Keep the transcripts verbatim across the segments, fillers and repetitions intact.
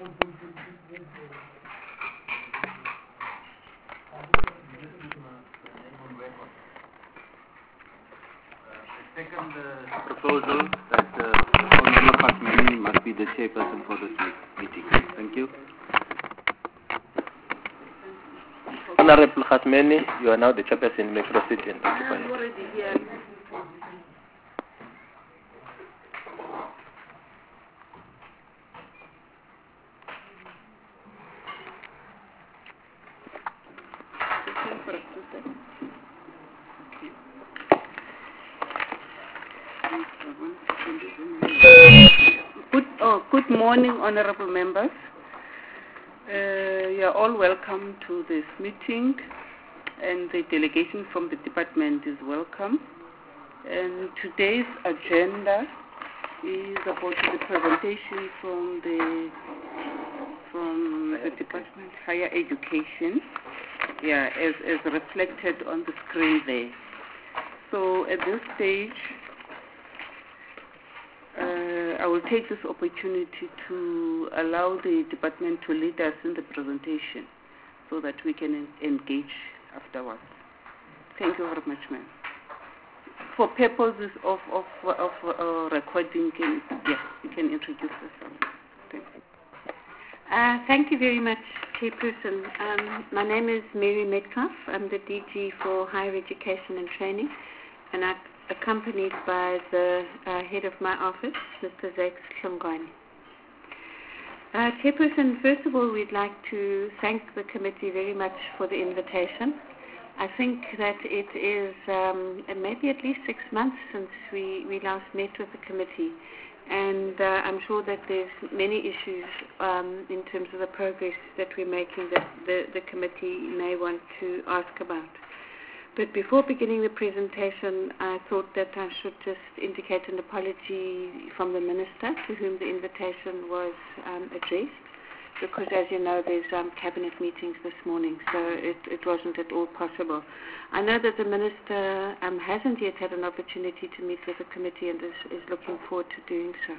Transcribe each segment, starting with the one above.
Second uh, proposal that uh, Honorable Khatmani must be the chairperson for this meeting. Thank you. Honorable Khatmani, you are now the chairperson. You may proceed. I'm already here. Good, oh, good morning, honorable members. Uh, you are all welcome to this meeting, and the delegation from the department is welcome. And today's agenda is about the presentation from the from the Department of Higher Education, yeah, as, as reflected on the screen there. So at this stage, Uh, I will take this opportunity to allow the department to lead us in the presentation so that we can en engage afterwards. Thank you very much, ma'am. For purposes of, of, of uh, recording, can, yeah, you can introduce yourself. Thank you. Uh, thank you very much, Chairperson. Um, my name is Mary Metcalf. I'm the D G for Higher Education and Training, and I accompanied by the uh, head of my office, Mister Zakes Hlongwane. Uh, Chairperson, first of all, we'd like to thank the committee very much for the invitation. I think that it is um, maybe at least six months since we, we last met with the committee, and uh, I'm sure that there's many issues um, in terms of the progress that we're making that the, the committee may want to ask about. But before beginning the presentation, I thought that I should just indicate an apology from the Minister to whom the invitation was um, addressed, because as you know, there's um, cabinet meetings this morning, so it, it wasn't at all possible. I know that the Minister um, hasn't yet had an opportunity to meet with the committee and is, is looking forward to doing so.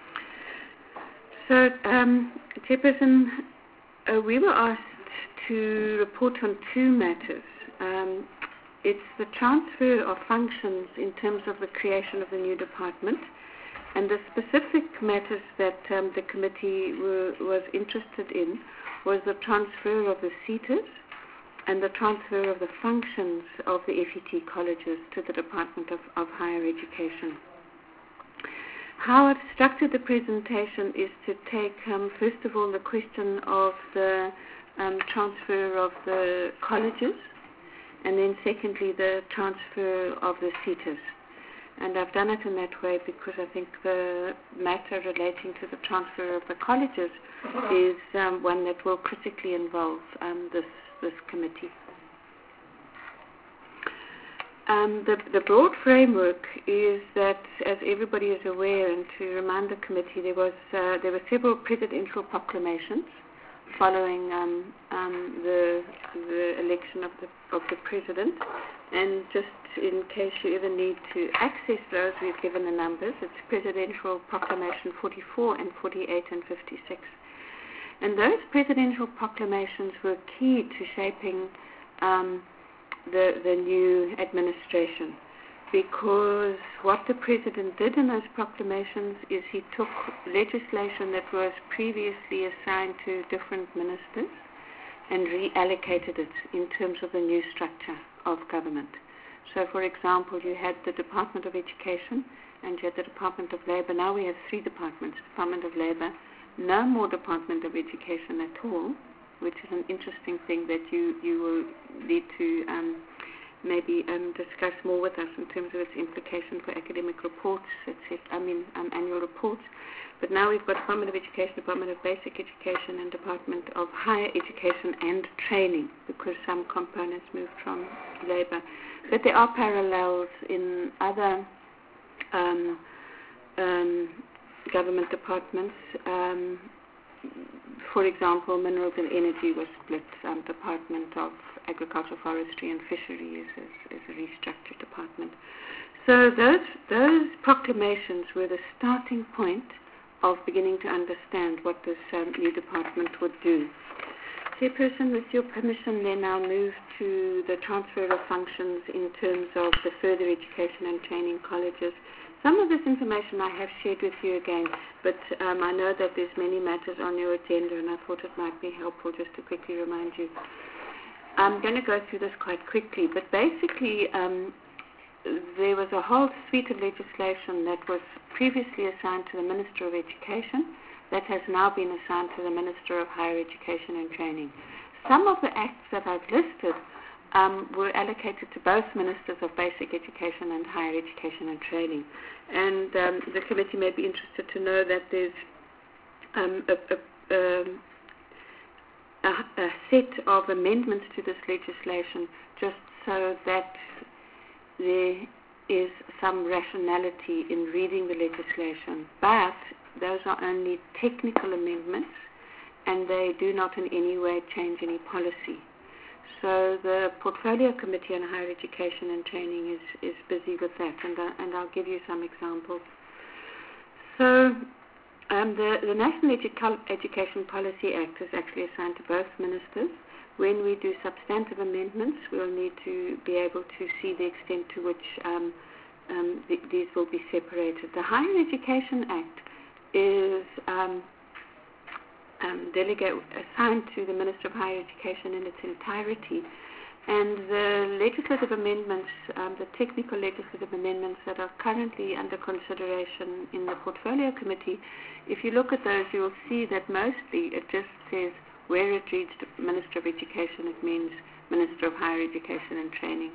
So, um, Chairperson, uh, we were asked to report on two matters. Um, It's the transfer of functions in terms of the creation of the new department, and the specific matters that um, the committee were, was interested in was the transfer of the seaters and the transfer of the functions of the F E T colleges to the Department of, of Higher Education. How I've structured the presentation is to take, um, first of all, the question of the um, transfer of the colleges, and then secondly, the transfer of the seaters. And I've done it in that way because I think the matter relating to the transfer of the colleges is um, one that will critically involve um, this, this committee. Um, the, the broad framework is that, as everybody is aware, and to remind the committee, there, was, uh, there were several presidential proclamations following um, um, the, the election of the, of the president. And just in case you ever need to access those, we've given the numbers. It's Presidential Proclamation forty-four and forty-eight and fifty-six. And those presidential proclamations were key to shaping um, the, the new administration, because what the president did in those proclamations is he took legislation that was previously assigned to different ministers and reallocated it in terms of the new structure of government. So, for example, you had the Department of Education and you had the Department of Labour. Now we have three departments: Department of Labour, no more Department of Education at all, which is an interesting thing that you, you will need to um, maybe um, discuss more with us in terms of its implication for academic reports, et cetera, I mean um, annual reports. But now we've got Department of Education, Department of Basic Education, and Department of Higher Education and Training, because some components moved from Labour. But there are parallels in other um, um, government departments. Um, for example, Minerals and Energy was split. Um, Department of Agriculture, Forestry and Fisheries is, is a restructured department. So those, those proclamations were the starting point of beginning to understand what this um, new department would do. Chairperson, with your permission, then I'll move to the transfer of functions in terms of the further education and training colleges. Some of this information I have shared with you again, but um, I know that there's many matters on your agenda, and I thought it might be helpful just to quickly remind you. I'm going to go through this quite quickly, but basically um, there was a whole suite of legislation that was previously assigned to the Minister of Education that has now been assigned to the Minister of Higher Education and Training. Some of the acts that I've listed um, were allocated to both Ministers of Basic Education and Higher Education and Training. And um, the committee may be interested to know that there's um, a, a, um, a, a set of amendments to this legislation just so that there is some rationality in reading the legislation. But those are only technical amendments, and they do not in any way change any policy. So the Portfolio Committee on Higher Education and Training is, is busy with that, and, uh, and I'll give you some examples. So um, the, the National Edu- Education Policy Act is actually assigned to both ministers. When we do substantive amendments, we'll need to be able to see the extent to which um, um, th- these will be separated. The Higher Education Act is um, um, delegate assigned to the Minister of Higher Education in its entirety, and the legislative amendments, um, the technical legislative amendments that are currently under consideration in the Portfolio Committee, if you look at those, you will see that mostly it just says where it reads Minister of Education, it means Minister of Higher Education and Training.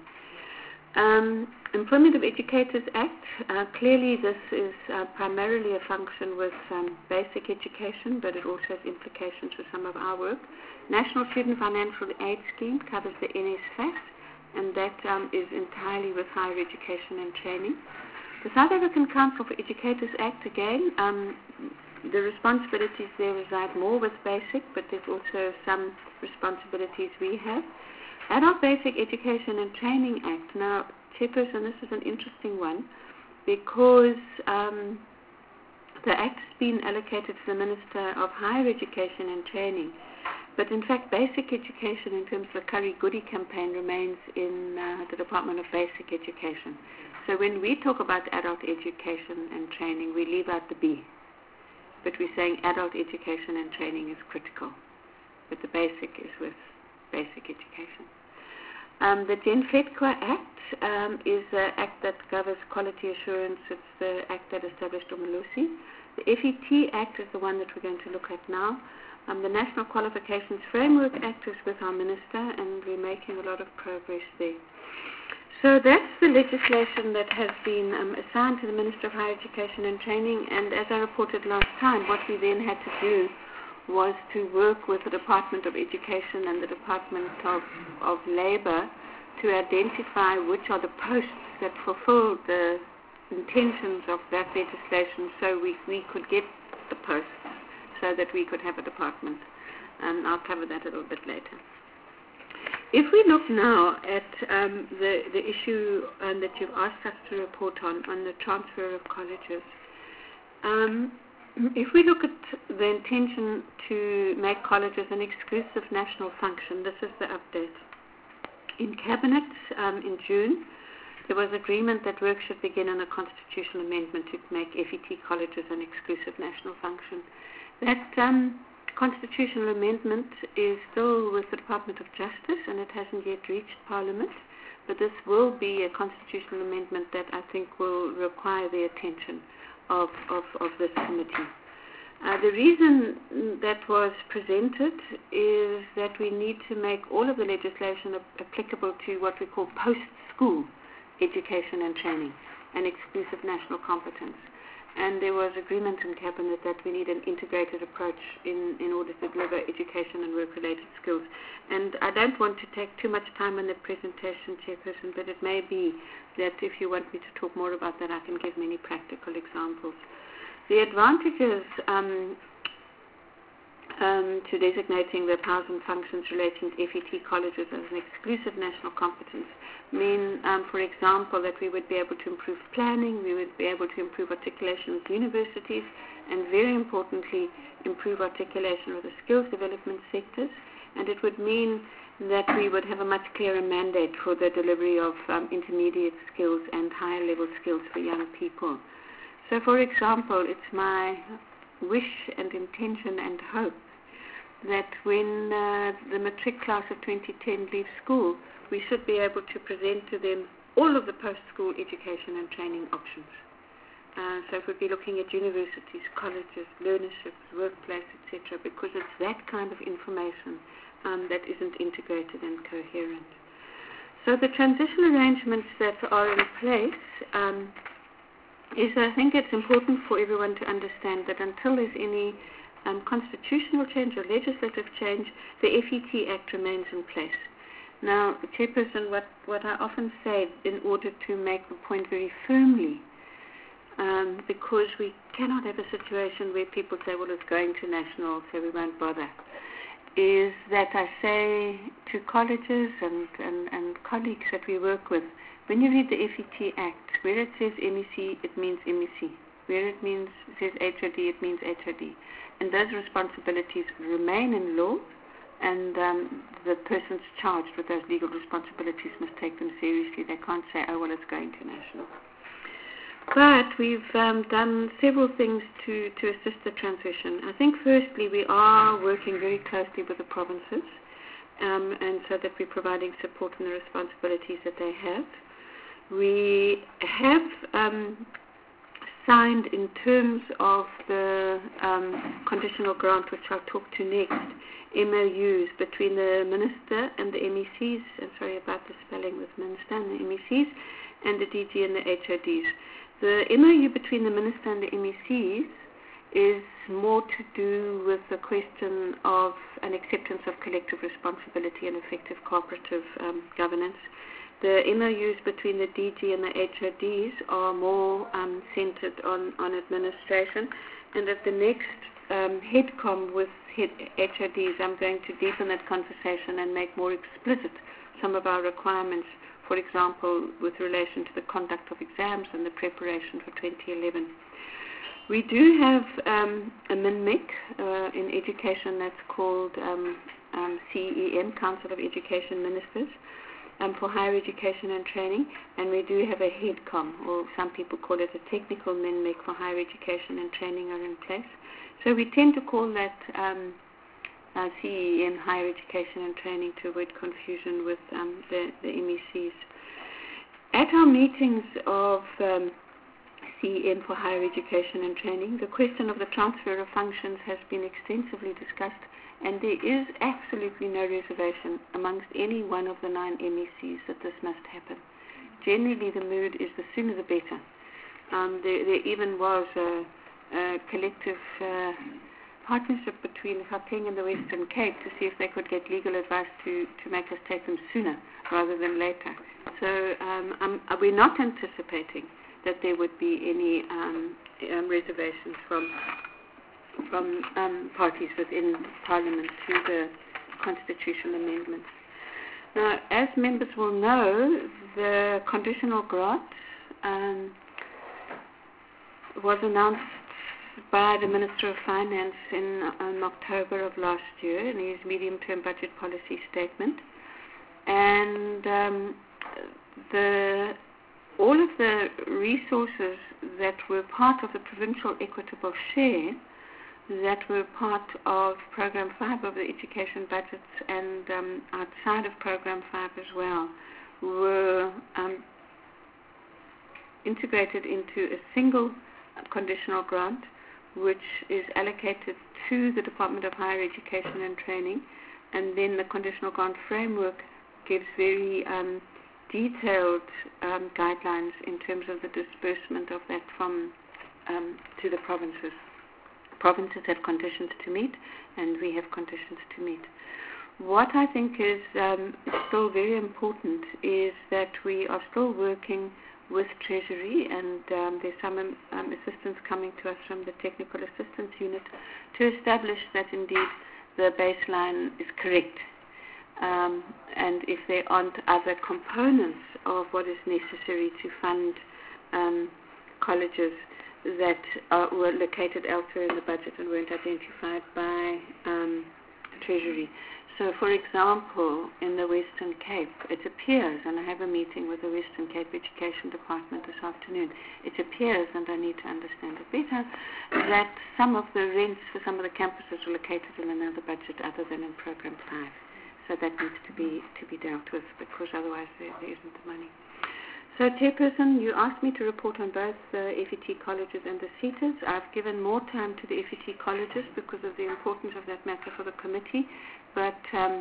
Um, Employment of Educators Act, uh, clearly this is uh, primarily a function with um, basic education, but it also has implications for some of our work. National Student Financial Aid Scheme covers the N S F A S, and that um, is entirely with higher education and training. The South African Council for Educators Act, again, um, the responsibilities there reside more with basic, but there's also some responsibilities we have. Adult Basic Education and Training Act. Now, Chairperson, this is an interesting one because um, the Act has been allocated to the Minister of Higher Education and Training, but in fact basic education in terms of the Curry Goody campaign remains in uh, the Department of Basic Education. So when we talk about adult education and training, we leave out the B, but we're saying adult education and training is critical, but the basic is with basic education. Um, the GenFEDCO Act um, is the act that covers quality assurance. It's the act that established Umalusi. The F E T Act is the one that we're going to look at now. Um, the National Qualifications Framework Act is with our minister, and we're making a lot of progress there. So that's the legislation that has been um, assigned to the Minister of Higher Education and Training, and as I reported last time, what we then had to do was to work with the Department of Education and the Department of, of Labour to identify which are the posts that fulfill the intentions of that legislation so we, we could get the posts so that we could have a department. And I'll cover that a little bit later. If we look now at um, the, the issue um, that you've asked us to report on, on the transfer of colleges, um, if we look at the intention to make colleges an exclusive national function, this is the update. In Cabinet um, in June, there was agreement that work should begin on a constitutional amendment to make F E T colleges an exclusive national function. That um, constitutional amendment is still with the Department of Justice, and it hasn't yet reached Parliament, but this will be a constitutional amendment that I think will require the attention Of, of, of this committee. Uh, the reason that was presented is that we need to make all of the legislation ap- applicable to what we call post-school education and training, an exclusive national competence. And there was agreement in Cabinet that we need an integrated approach in, in order to deliver education and work-related skills. And I don't want to take too much time in the presentation, Chairperson, but it may be that if you want me to talk more about that, I can give many practical examples. The advantages um, um, to designating the powers and functions relating to F E T colleges as an exclusive national competence mean, um, for example, that we would be able to improve planning, we would be able to improve articulation with universities, and very importantly, improve articulation with the skills development sectors. And it would mean that we would have a much clearer mandate for the delivery of um, intermediate skills and higher level skills for young people. So, for example, it's my wish and intention and hope that when uh, the matric class of twenty ten leaves school, we should be able to present to them all of the post-school education and training options. Uh, so if we'd be looking at universities, colleges, learnerships, workplace, et cetera, because it's that kind of information um, that isn't integrated and coherent. So the transition arrangements that are in place um, is, I think it's important for everyone to understand that until there's any um, constitutional change or legislative change, the F E T Act remains in place. Now, Chairperson, what, what I often say in order to make the point very firmly, um, because we cannot have a situation where people say, well, it's going to national, so we won't bother, is that I say to colleges and, and, and colleagues that we work with, when you read the F E T Act, where it says M E C, it means M E C. Where it means it says H O D, it means H O D. And those responsibilities remain in law, and um, the persons charged with those legal responsibilities must take them seriously. They can't say, oh, well, it's going to national. But we've um, done several things to, to assist the transition. I think, firstly, we are working very closely with the provinces, um, and so that we're providing support in the responsibilities that they have. We have um, signed, in terms of the um, conditional grant, which I'll talk to next, M O Us between the Minister and the M E Cs, I'm sorry about the spelling with Minister and the M E Cs, and the D G and the H O Ds. The M O U between the Minister and the M E Cs is more to do with the question of an acceptance of collective responsibility and effective cooperative um, governance. The M O Us between the D G and the H O Ds are more um, centered on, on administration, and at the next um, HEDCOM with H O Ds, I'm going to deepen that conversation and make more explicit some of our requirements, for example, with relation to the conduct of exams and the preparation for twenty eleven. We do have um, a M I N M E C uh, in education that's called um, um, C E M, Council of Education Ministers, um, for higher education and training, and we do have a HEDCOM, or some people call it a technical M I N M E C for higher education and training, are in place. So we tend to call that um, uh, C E M, higher education and training, to avoid confusion with um, the, the M E Cs. At our meetings of um, C E M for higher education and training, the question of the transfer of functions has been extensively discussed, and there is absolutely no reservation amongst any one of the nine M E Cs that this must happen. Generally, the mood is the sooner the better. Um, there, there even was a, a collective uh, partnership between Gauteng and the Western Cape to see if they could get legal advice to, to make us take them sooner rather than later. So um, um, we're not anticipating that there would be any um, um, reservations from from um, parties within Parliament to the constitutional amendments. Now, as members will know, the conditional grant um, was announced by the Minister of Finance in um, October of last year in his medium-term budget policy statement, and um, the all of the resources that were part of the provincial equitable share, that were part of Program five of the education budgets and um, outside of Program five as well, were um, integrated into a single conditional grant, which is allocated to the Department of Higher Education and Training, and then the conditional grant framework gives very um, detailed um, guidelines in terms of the disbursement of that from um, to the provinces. Provinces have conditions to meet, and we have conditions to meet. What I think is um, still very important is that we are still working with Treasury, and um, there's some um, um, assistance coming to us from the Technical Assistance Unit to establish that indeed the baseline is correct. Um, and if there aren't other components of what is necessary to fund um, colleges that are, were located elsewhere in the budget and weren't identified by um, Treasury. So, for example, in the Western Cape, it appears, and I have a meeting with the Western Cape Education Department this afternoon, it appears, and I need to understand it better, that some of the rents for some of the campuses are located in another budget other than in Program five. So that needs to be to be dealt with, because otherwise there, there isn't the money. So, Chairperson, you asked me to report on both the F E T colleges and the SETAs. I've given more time to the F E T colleges because of the importance of that matter for the committee. But, um,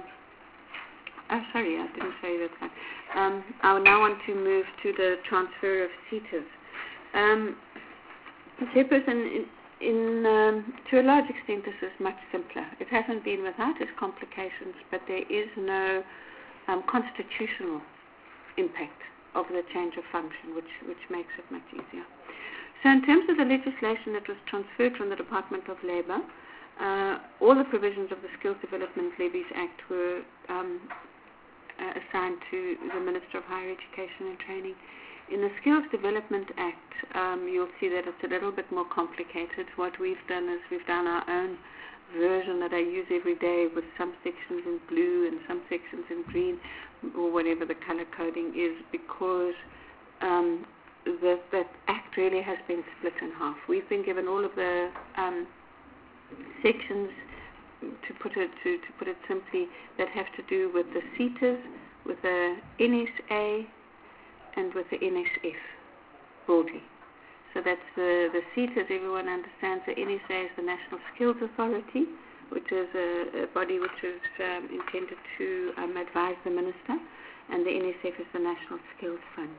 oh, sorry, I didn't say that. Um, I now want to move to the transfer of SETAs. Um, Chairperson, in, in, um, to a large extent, this is much simpler. It hasn't been without its complications, but there is no um, constitutional impact of the change of function, which, which makes it much easier. So in terms of the legislation that was transferred from the Department of Labour, uh, all the provisions of the Skills Development Levies Act were um, uh, assigned to the Minister of Higher Education and Training. In the Skills Development Act, um, you'll see that it's a little bit more complicated. What we've done is we've done our own version that I use every day with some sections in blue and some sections in green, or whatever the color coding is, because um, the, that act really has been split in half. We've been given all of the um, sections, to put it to, to put it simply, that have to do with the SETAs, with the N S A, and with the N S F, broadly. So that's the, the SETAs, everyone understands. The N S A is the National Skills Authority, which is a, a body which is um, intended to um, advise the minister, and the N S F is the National Skills Fund.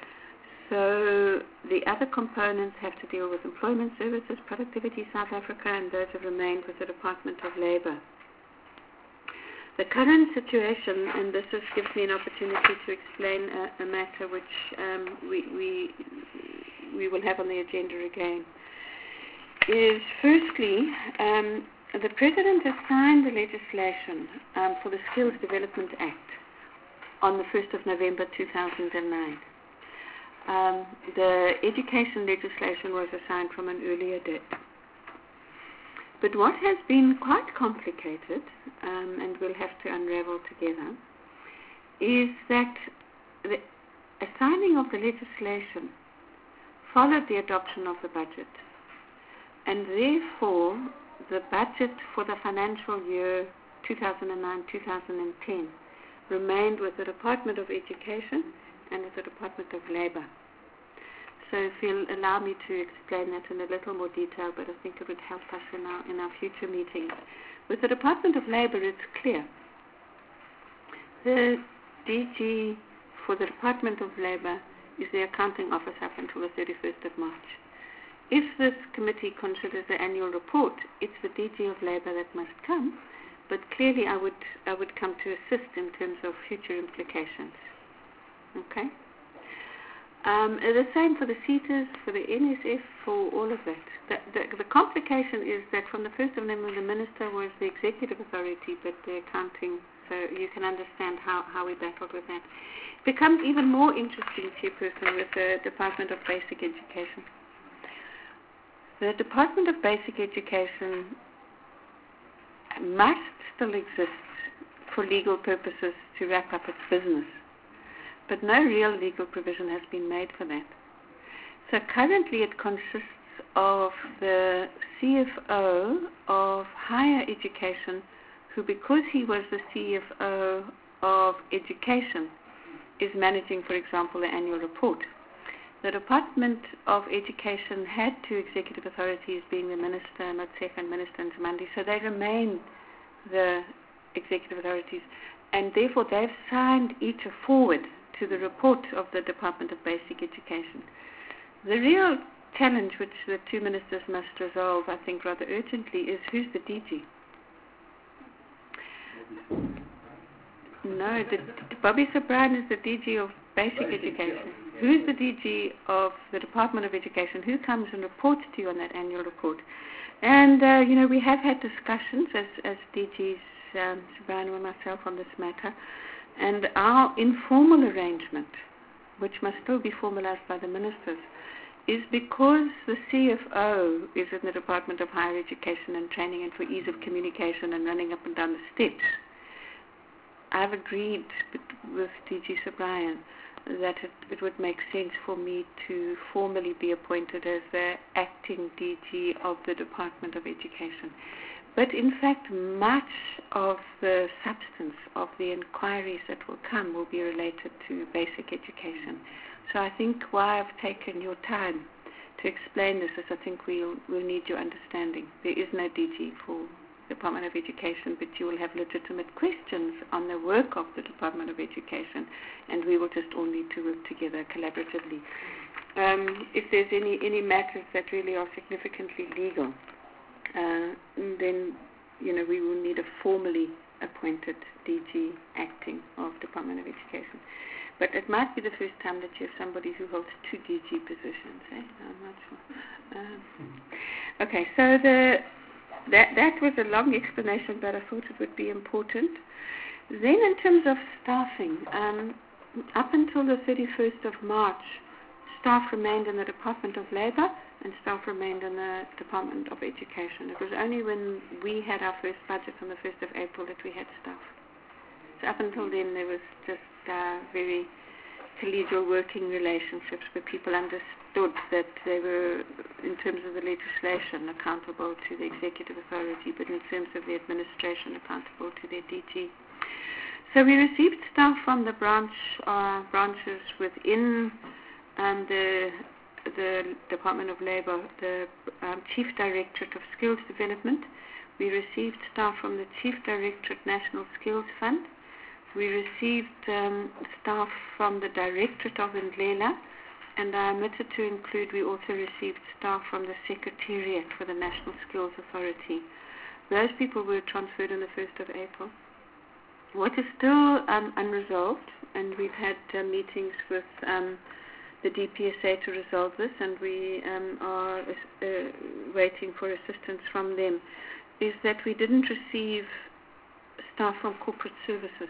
So the other components have to deal with employment services, Productivity South Africa, and those have remained with the Department of Labour. The current situation, and this is, gives me an opportunity to explain a, a matter which um, we, we, we will have on the agenda again, is firstly, um, the President has signed the legislation um, for the Skills Development Act on the first of November two thousand nine. Um, the education legislation was assigned from an earlier date. But what has been quite complicated, um, and we'll have to unravel together, is that the assigning of the legislation followed the adoption of the budget, and therefore the budget for the financial year two thousand nine to two thousand ten remained with the Department of Education and with the Department of Labour. So if you'll allow me to explain that in a little more detail, but I think it would help us in our, in our future meetings. With the Department of Labour, it's clear. The D G for the Department of Labour is the accounting office up until the thirty-first of March. If this committee considers the annual report, it's the D G of Labour that must come, but clearly I would, I would come to assist in terms of future implications. Okay? Um, the same for the SETAs, for the N S F, for all of that. The, the, the complication is that from the first of November, the Minister was the executive authority, but the accounting, so you can understand how, how we battled with that. It becomes even more interesting, Chairperson, with the Department of Basic Education. The Department of Basic Education must still exist for legal purposes to wrap up its business, but no real legal provision has been made for that. So currently it consists of the C F O of higher education, who, because he was the C F O of education, is managing, for example, the annual report. The Department of Education had two executive authorities, being the Minister, Motsepe, and Minister Nzimande, so they remain the executive authorities, and therefore they've signed each a forward to the report of the Department of Basic Education. The real challenge which the two ministers must resolve, I think, rather urgently, is who's the D G? No, the, Bobby Sobrine is the D G of Basic Education. who's the D G of the Department of Education, who comes and reports to you on that annual report. And, uh, you know, we have had discussions as, as D Gs, um, Sabrina and myself, on this matter. And our informal arrangement, which must still be formalized by the ministers, is because the C F O is in the Department of Higher Education and Training, and for ease of communication and running up and down the steps, I've agreed with D G Sir Brian that it, it would make sense for me to formally be appointed as the acting D G of the Department of Education. But in fact, much of the substance of the inquiries that will come will be related to basic education. So I think why I've taken your time to explain this is I think we'll, we'll need your understanding. There is no D G for the Department of Education, but you will have legitimate questions on the work of the Department of Education, and we will just all need to work together collaboratively. Um, if there's any, any matters that really are significantly legal, uh, then you know we will need a formally appointed D G acting of Department of Education. But it might be the first time that you have somebody who holds two D G positions. Eh? I'm not sure. Um, okay, so the that that was a long explanation, but I thought it would be important. Then, in terms of staffing, um, up until the thirty-first of March, staff remained in the Department of Labour and staff remained in the Department of Education. It was only when we had our first budget on the first of April that we had staff. So up until then, there was just uh, very collegial working relationships where people understood that they were, in terms of the legislation, accountable to the executive authority, but in terms of the administration, accountable to their D G. So we received staff from the branch uh, branches within um, the the Department of Labour, the um, Chief Directorate of Skills Development. We received staff from the Chief Directorate National Skills Fund. We received um, staff from the Directorate of Ndlela, and I omitted to include we also received staff from the Secretariat for the National Skills Authority. Those people were transferred on the first of April. What is still um, unresolved, and we've had uh, meetings with um, the D P S A to resolve this, and we um, are uh, waiting for assistance from them, is that we didn't receive staff from corporate services.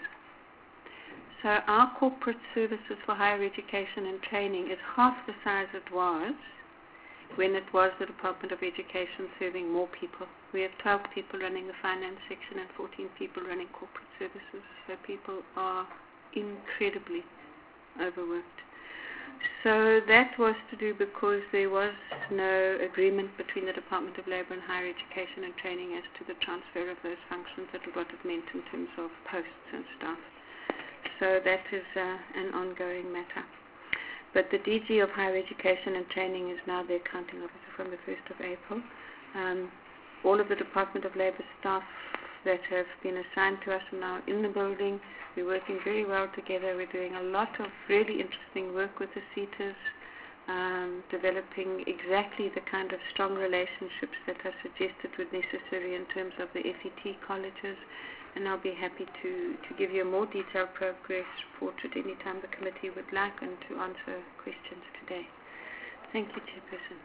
So our corporate services for higher education and training is half the size it was when it was the Department of Education serving more people. We have twelve people running the finance section and fourteen people running corporate services. So people are incredibly overworked. So that was to do because there was no agreement between the Department of Labour and Higher Education and Training as to the transfer of those functions, that what it meant in terms of posts and staff. So that is uh, an ongoing matter. But the D G of Higher Education and Training is now the accounting officer from the first of April. Um, all of the Department of Labour staff that have been assigned to us are now in the building. We're working very well together. We're doing a lot of really interesting work with the SETAs, um, developing exactly the kind of strong relationships that are suggested were necessary in terms of the F E T colleges. And I'll be happy to, to give you a more detailed progress report at any time the committee would like and to answer questions today. Thank you, Chairperson.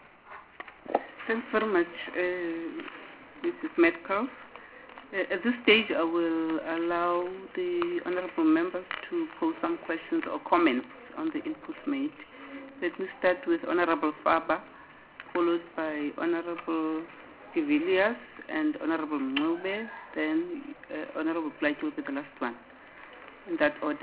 Thanks very much, uh, Missus Metcalf. Uh, at this stage, I will allow the honourable members to pose some questions or comments on the inputs made. Let me start with Honourable Faba, followed by Honourable de Villiers and Honourable Mube, then uh, Honourable Plaatje will be the last one, in that order.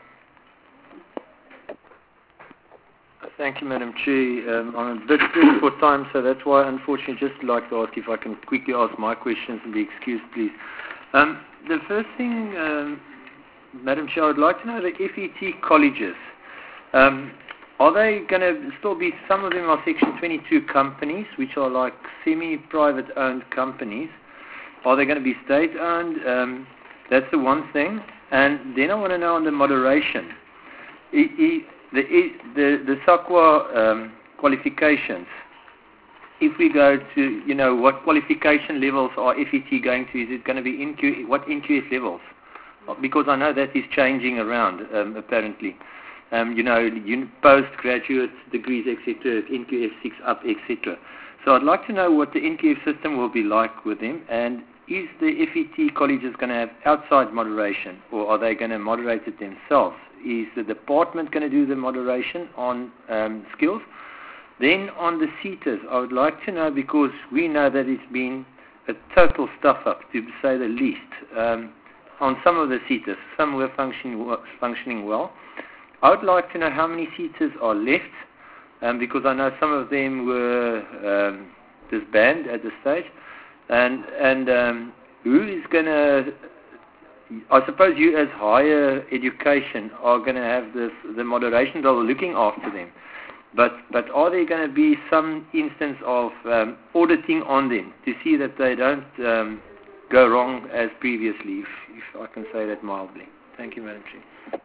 Thank you, Madam Chair. Um, I'm a bit pressed for time, so that's why, unfortunately, just like to ask if I can quickly ask my questions and be excused, please. Um, the first thing, um, Madam Chair, I would like to know the F E T colleges. Um, are they going to still be, some of them are Section twenty-two companies, which are like semi-private owned companies. Are they going to be state-owned? Um, that's the one thing. And then I want to know on the moderation. E, e, The, the, the SAQA um, qualifications, if we go to, you know, what qualification levels are F E T going to? Is it going to be N Q, what N Q F levels? Because I know that is changing around, um, apparently. um, you know, un- postgraduate degrees, et cetera, N Q F six up, et cetera. So I'd like to know what the N Q F system will be like with them, and is the F E T colleges going to have outside moderation, or are they going to moderate it themselves? Is the department going to do the moderation on um, skills? Then on the seaters, I would like to know, because we know that it's been a total stuff-up, to say the least, um, on some of the seaters. Some were functioning, functioning well. I would like to know how many seaters are left, um, because I know some of them were um, disbanded at the stage. And, and um, who is going to, I suppose you as higher education are going to have this, the moderation role looking after them. But but are there going to be some instance of um, auditing on them to see that they don't um, go wrong as previously, if, if I can say that mildly? Thank you, Madam Chair.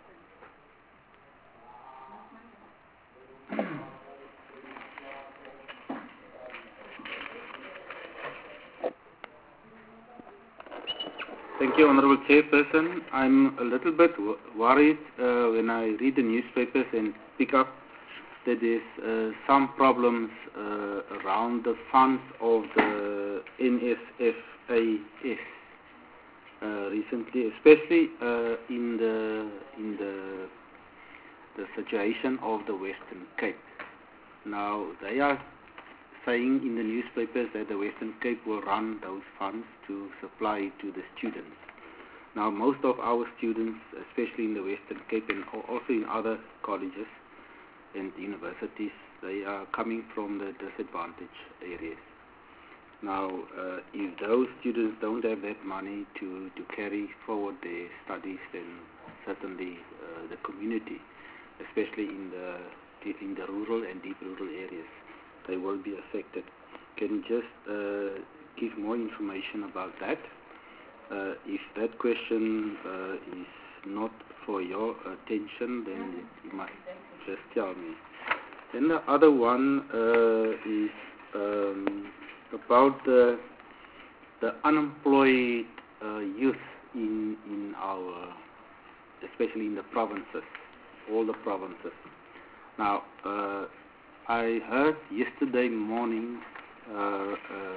Thank you, Honourable Chairperson. I'm a little bit w- worried uh, when I read the newspapers and pick up that there's uh, some problems uh, around the funds of the N S F A S uh, recently, especially uh, in the in the the situation of the Western Cape. Now they are saying in the newspapers that the Western Cape will run those funds to supply to the students. Now most of our students, especially in the Western Cape and also in other colleges and universities, they are coming from the disadvantaged areas. Now, uh, if those students don't have that money to, to carry forward their studies, then certainly uh, the community, especially in the in the rural and deep rural areas, they will be affected. Can you just uh, give more information about that? Uh, if that question uh, is not for your attention, then you must just tell me. Then the other one uh, is um, about the the unemployed uh, youth in in our, especially in the provinces, all the provinces. Now, uh, I heard yesterday morning uh, uh,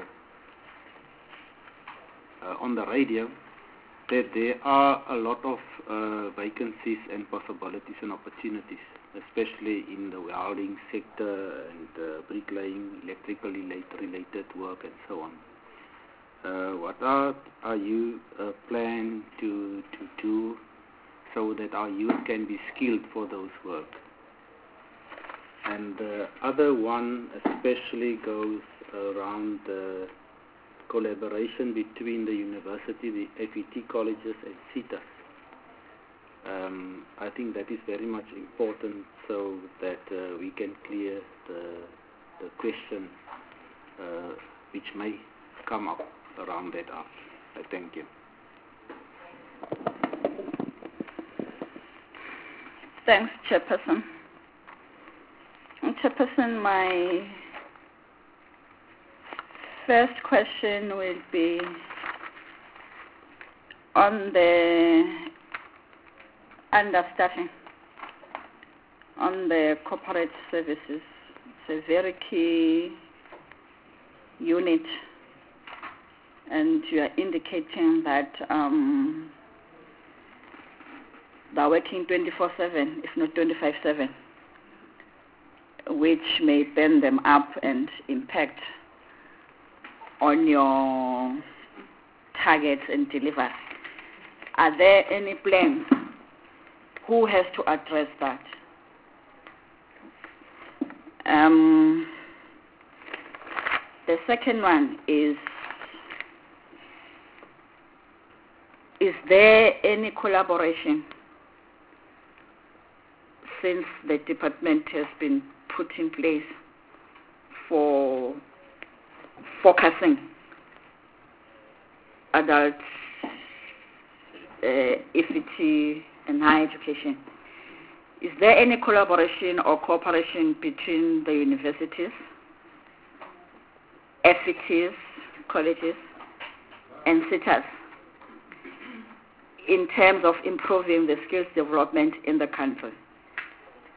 uh, on the radio that there are a lot of uh, vacancies and possibilities and opportunities, especially in the welding sector and uh, bricklaying, electrical related work and so on. Uh, what are, are you uh, planning to, to do so that our youth can be skilled for those work? And the other one especially goes around the collaboration between the university, the F E T colleges and SETAs. Um, I think that is very much important so that uh, we can clear the, the question uh, which may come up around that up. I thank you. Thanks, Chairperson. Chairperson, my first question will be on the understaffing, on the corporate services. It's a very key unit, and you are indicating that um, they're working twenty-four seven, if not twenty-five seven, which may burn them up and impact on your targets and delivery. Are there any plans? Who has to address that? Um, the second one is, is there any collaboration since the department has been put in place for focusing adult uh, E F T and higher education? Is there any collaboration or cooperation between the universities, F E Ts, colleges, and SETAs in terms of improving the skills development in the country?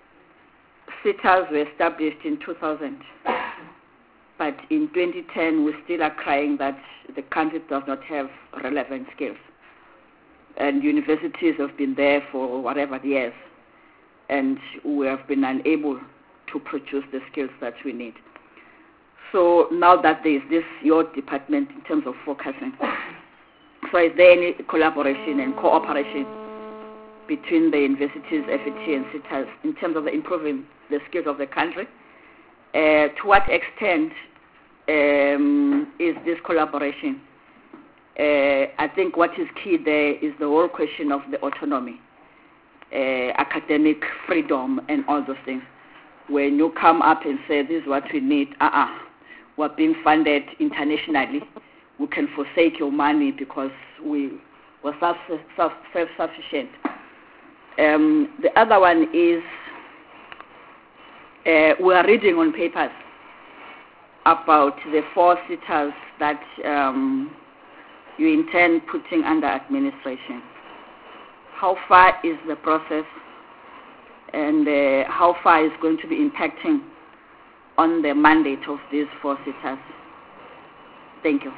C I T As were established in two thousand. But in twenty ten, we still are crying that the country does not have relevant skills. And universities have been there for whatever years, and we have been unable to produce the skills that we need. So now that there is this, your department in terms of focusing, so is there any collaboration and cooperation between the universities, F E T and C I T As in terms of improving the skills of the country? Uh, to what extent um, is this collaboration? Uh, I think what is key there is the whole question of the autonomy, uh, academic freedom and all those things. When you come up and say this is what we need, uh-uh, we're being funded internationally, we can forsake your money because we were self, self, self-sufficient. Um, the other one is uh, we are reading on papers about the four C I T As that um, you intend putting under administration. How far is the process, and uh, how far is going to be impacting on the mandate of these four C I T As? Thank you.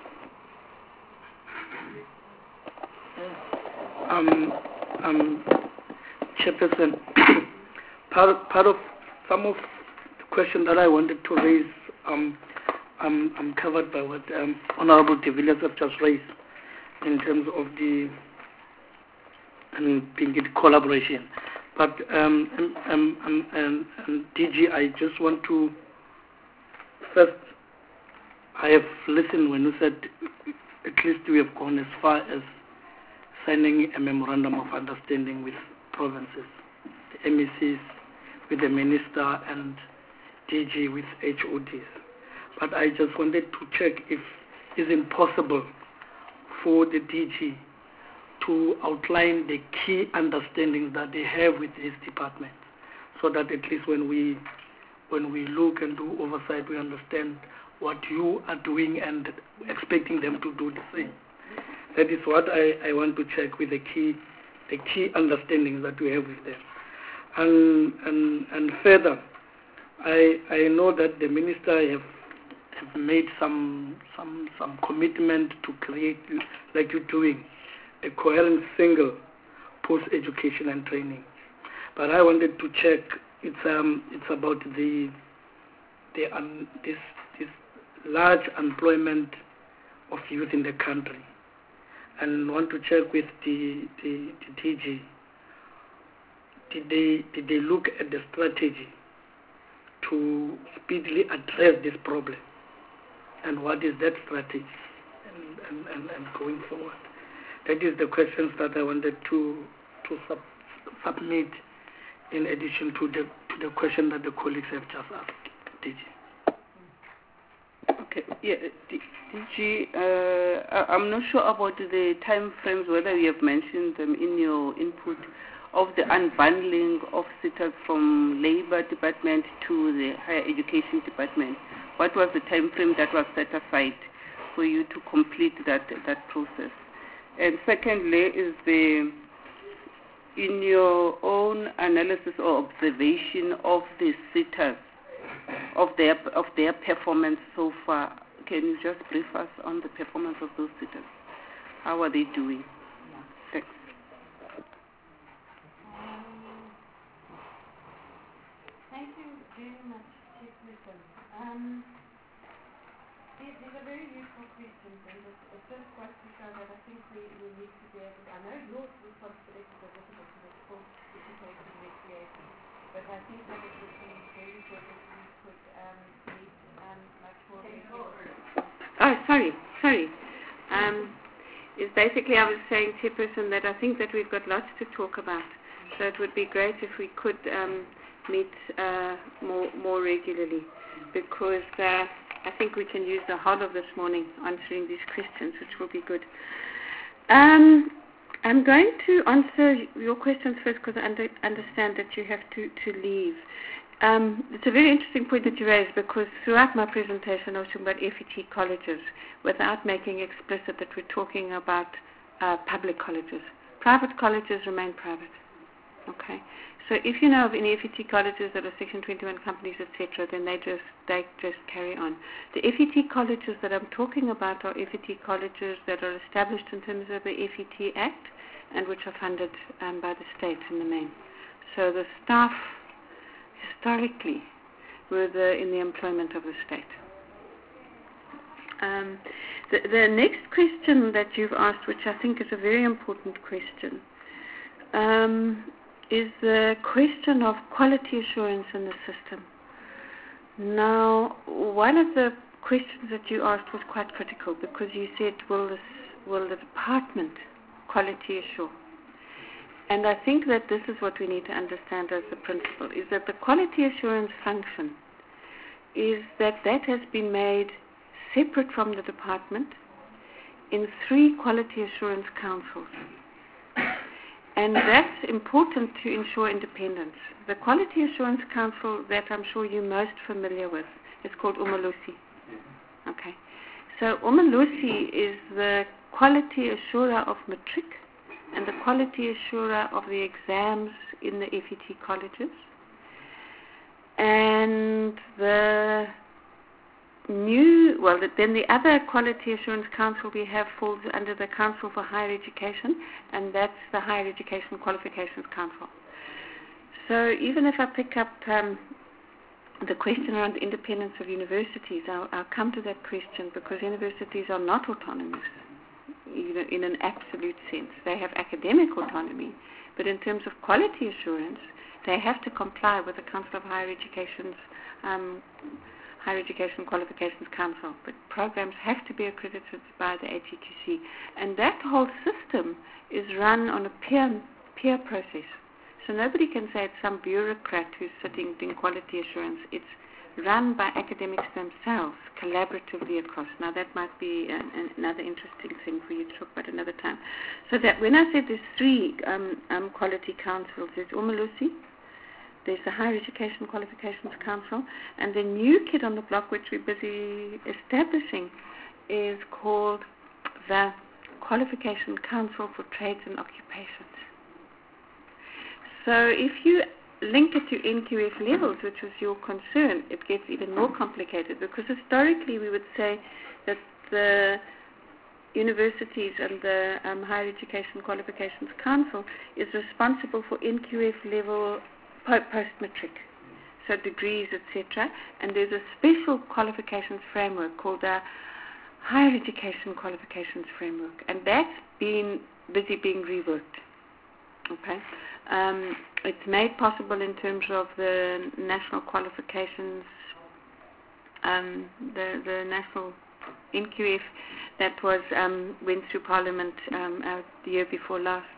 Um, um, Chairperson, part, part of some of the questions that I wanted to raise, um, I'm, I'm covered by what um, Honorable de Villiers have just raised in terms of the um, being in collaboration. But um, um, um, um, um, um, D G, I just want to first, I have listened when you said at least we have gone as far as signing a memorandum of understanding with provinces, the M E Cs with the minister and D G with H O Ds. But I just wanted to check if is it possible for the D G to outline the key understandings that they have with this department, so that at least when we when we look and do oversight, we understand what you are doing and expecting them to do the same. That is what I, I want to check with the key the key understandings that we have with them. And and and further, I I know that the minister have have made some some some commitment to create, like you're doing, a coherent single post-education and training. But I wanted to check. It's um it's about the the um, this this large employment of youth in the country, and want to check with the the, the D G. Did they did they look at the strategy to speedily address this problem, and what is that strategy, and and, and, and going forward? That is the questions that I wanted to to sub, submit in addition to the to the question that the colleagues have just asked. D G. Okay, yeah, D G, uh, I, I'm not sure about the time frames, whether you have mentioned them in your input, of the unbundling of C I T As from Labour Department to the Higher Education Department. What was the time frame that was set aside for you to complete that that process? And secondly, is the in your own analysis or observation of the C I T As, of their of their performance so far, can you just brief us on the performance of those C I T As? How are they doing? Thanks. Thank you very much, Chairperson. Um, these, these are very useful questions, and it's, it's just quite to show that I think we, we need to be able to, I know your responsibilities are difficult to support education and recreation, but I think that it would be very good if we could um, meet um, much more regularly. Oh, sorry, sorry. Um, it's basically, I was saying, Chairperson, that I think that we've got lots to talk about. So it would be great if we could um, meet uh, more more regularly, because uh, I think we can use the whole of this morning answering these questions, which will be good. Um, I'm going to answer your questions first, because I under, understand that you have to, to leave. Um, it's a very interesting point that you raised, because throughout my presentation I was talking about F E T colleges without making explicit that we're talking about uh, public colleges. Private colleges remain private. Okay. So if you know of any F E T colleges that are Section twenty-one companies, et cetera, then they just they just carry on. The F E T colleges that I'm talking about are F E T colleges that are established in terms of the F E T Act and which are funded um, by the state in the main. So the staff historically were the, in the employment of the state. Um, the, the next question that you've asked, which I think is a very important question, um, is the question of quality assurance in the system. Now, one of the questions that you asked was quite critical because you said, will, this, will the department quality assure? And I think that this is what we need to understand as the principle, is that the quality assurance function is that that has been made separate from the department in three quality assurance councils. And that's important to ensure independence. The Quality Assurance Council that I'm sure you're most familiar with is called Umalusi. Okay. So Umalusi is the quality assurer of matric and the quality assurer of the exams in the F E T colleges. And the new, well, then the other Quality Assurance Council we have falls under the Council for Higher Education, and that's the Higher Education Qualifications Council. So even if I pick up um, the question around the independence of universities, I'll, I'll come to that question because universities are not autonomous, you know, in an absolute sense. They have academic autonomy, but in terms of quality assurance, they have to comply with the Council of Higher Education's um, Higher Education Qualifications Council, but programs have to be accredited by the A T Q C. And that whole system is run on a peer, peer process. So nobody can say it's some bureaucrat who's sitting doing quality assurance. It's run by academics themselves, collaboratively across. Now that might be an, an, another interesting thing for you to talk about another time. So that when I said there's three um, um, quality councils, there's Umalusi, there's the Higher Education Qualifications Council, and the new kid on the block, which we're busy establishing, is called the Qualification Council for Trades and Occupations. So if you link it to N Q F levels, which was your concern, it gets even more complicated because historically we would say that the universities and the um, Higher Education Qualifications Council is responsible for N Q F level post-matric, so degrees, et cetera. And there's a special qualifications framework called the Higher Education Qualifications Framework, and that's been busy being reworked. Okay, um, it's made possible in terms of the national qualifications, um, the the national N Q F that was um, went through Parliament um, uh, the year before last.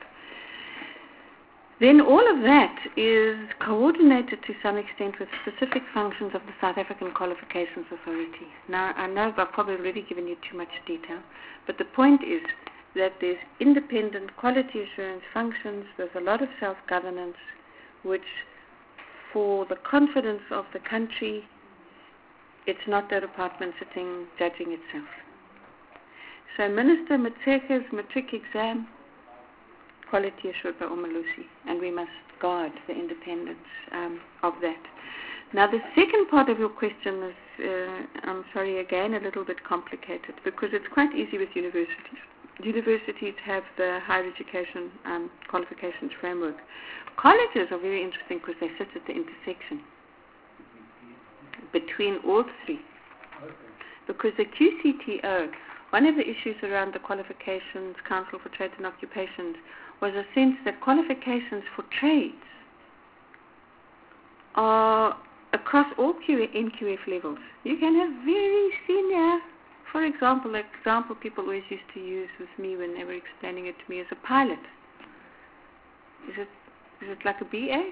Then all of that is coordinated to some extent with specific functions of the South African Qualifications Authority. Now, I know I've probably already given you too much detail, but the point is that there's independent quality assurance functions, there's a lot of self-governance, which for the confidence of the country, it's not the department sitting judging itself. So Minister Matseke's matric exam, quality assured by Umalusi, and we must guard the independence um, of that. Now, the second part of your question is, uh, I'm sorry, again, a little bit complicated because it's quite easy with universities. Universities have the Higher Education um, Qualifications Framework. Colleges are very interesting because they sit at the intersection between all three. Because the Q C T O, one of the issues around the Qualifications Council for Trades and Occupations was a sense that qualifications for trades are across all N Q F levels. You can have very senior, for example, the example people always used to use with me when they were explaining it to me is a pilot. Is it, is it like a B A?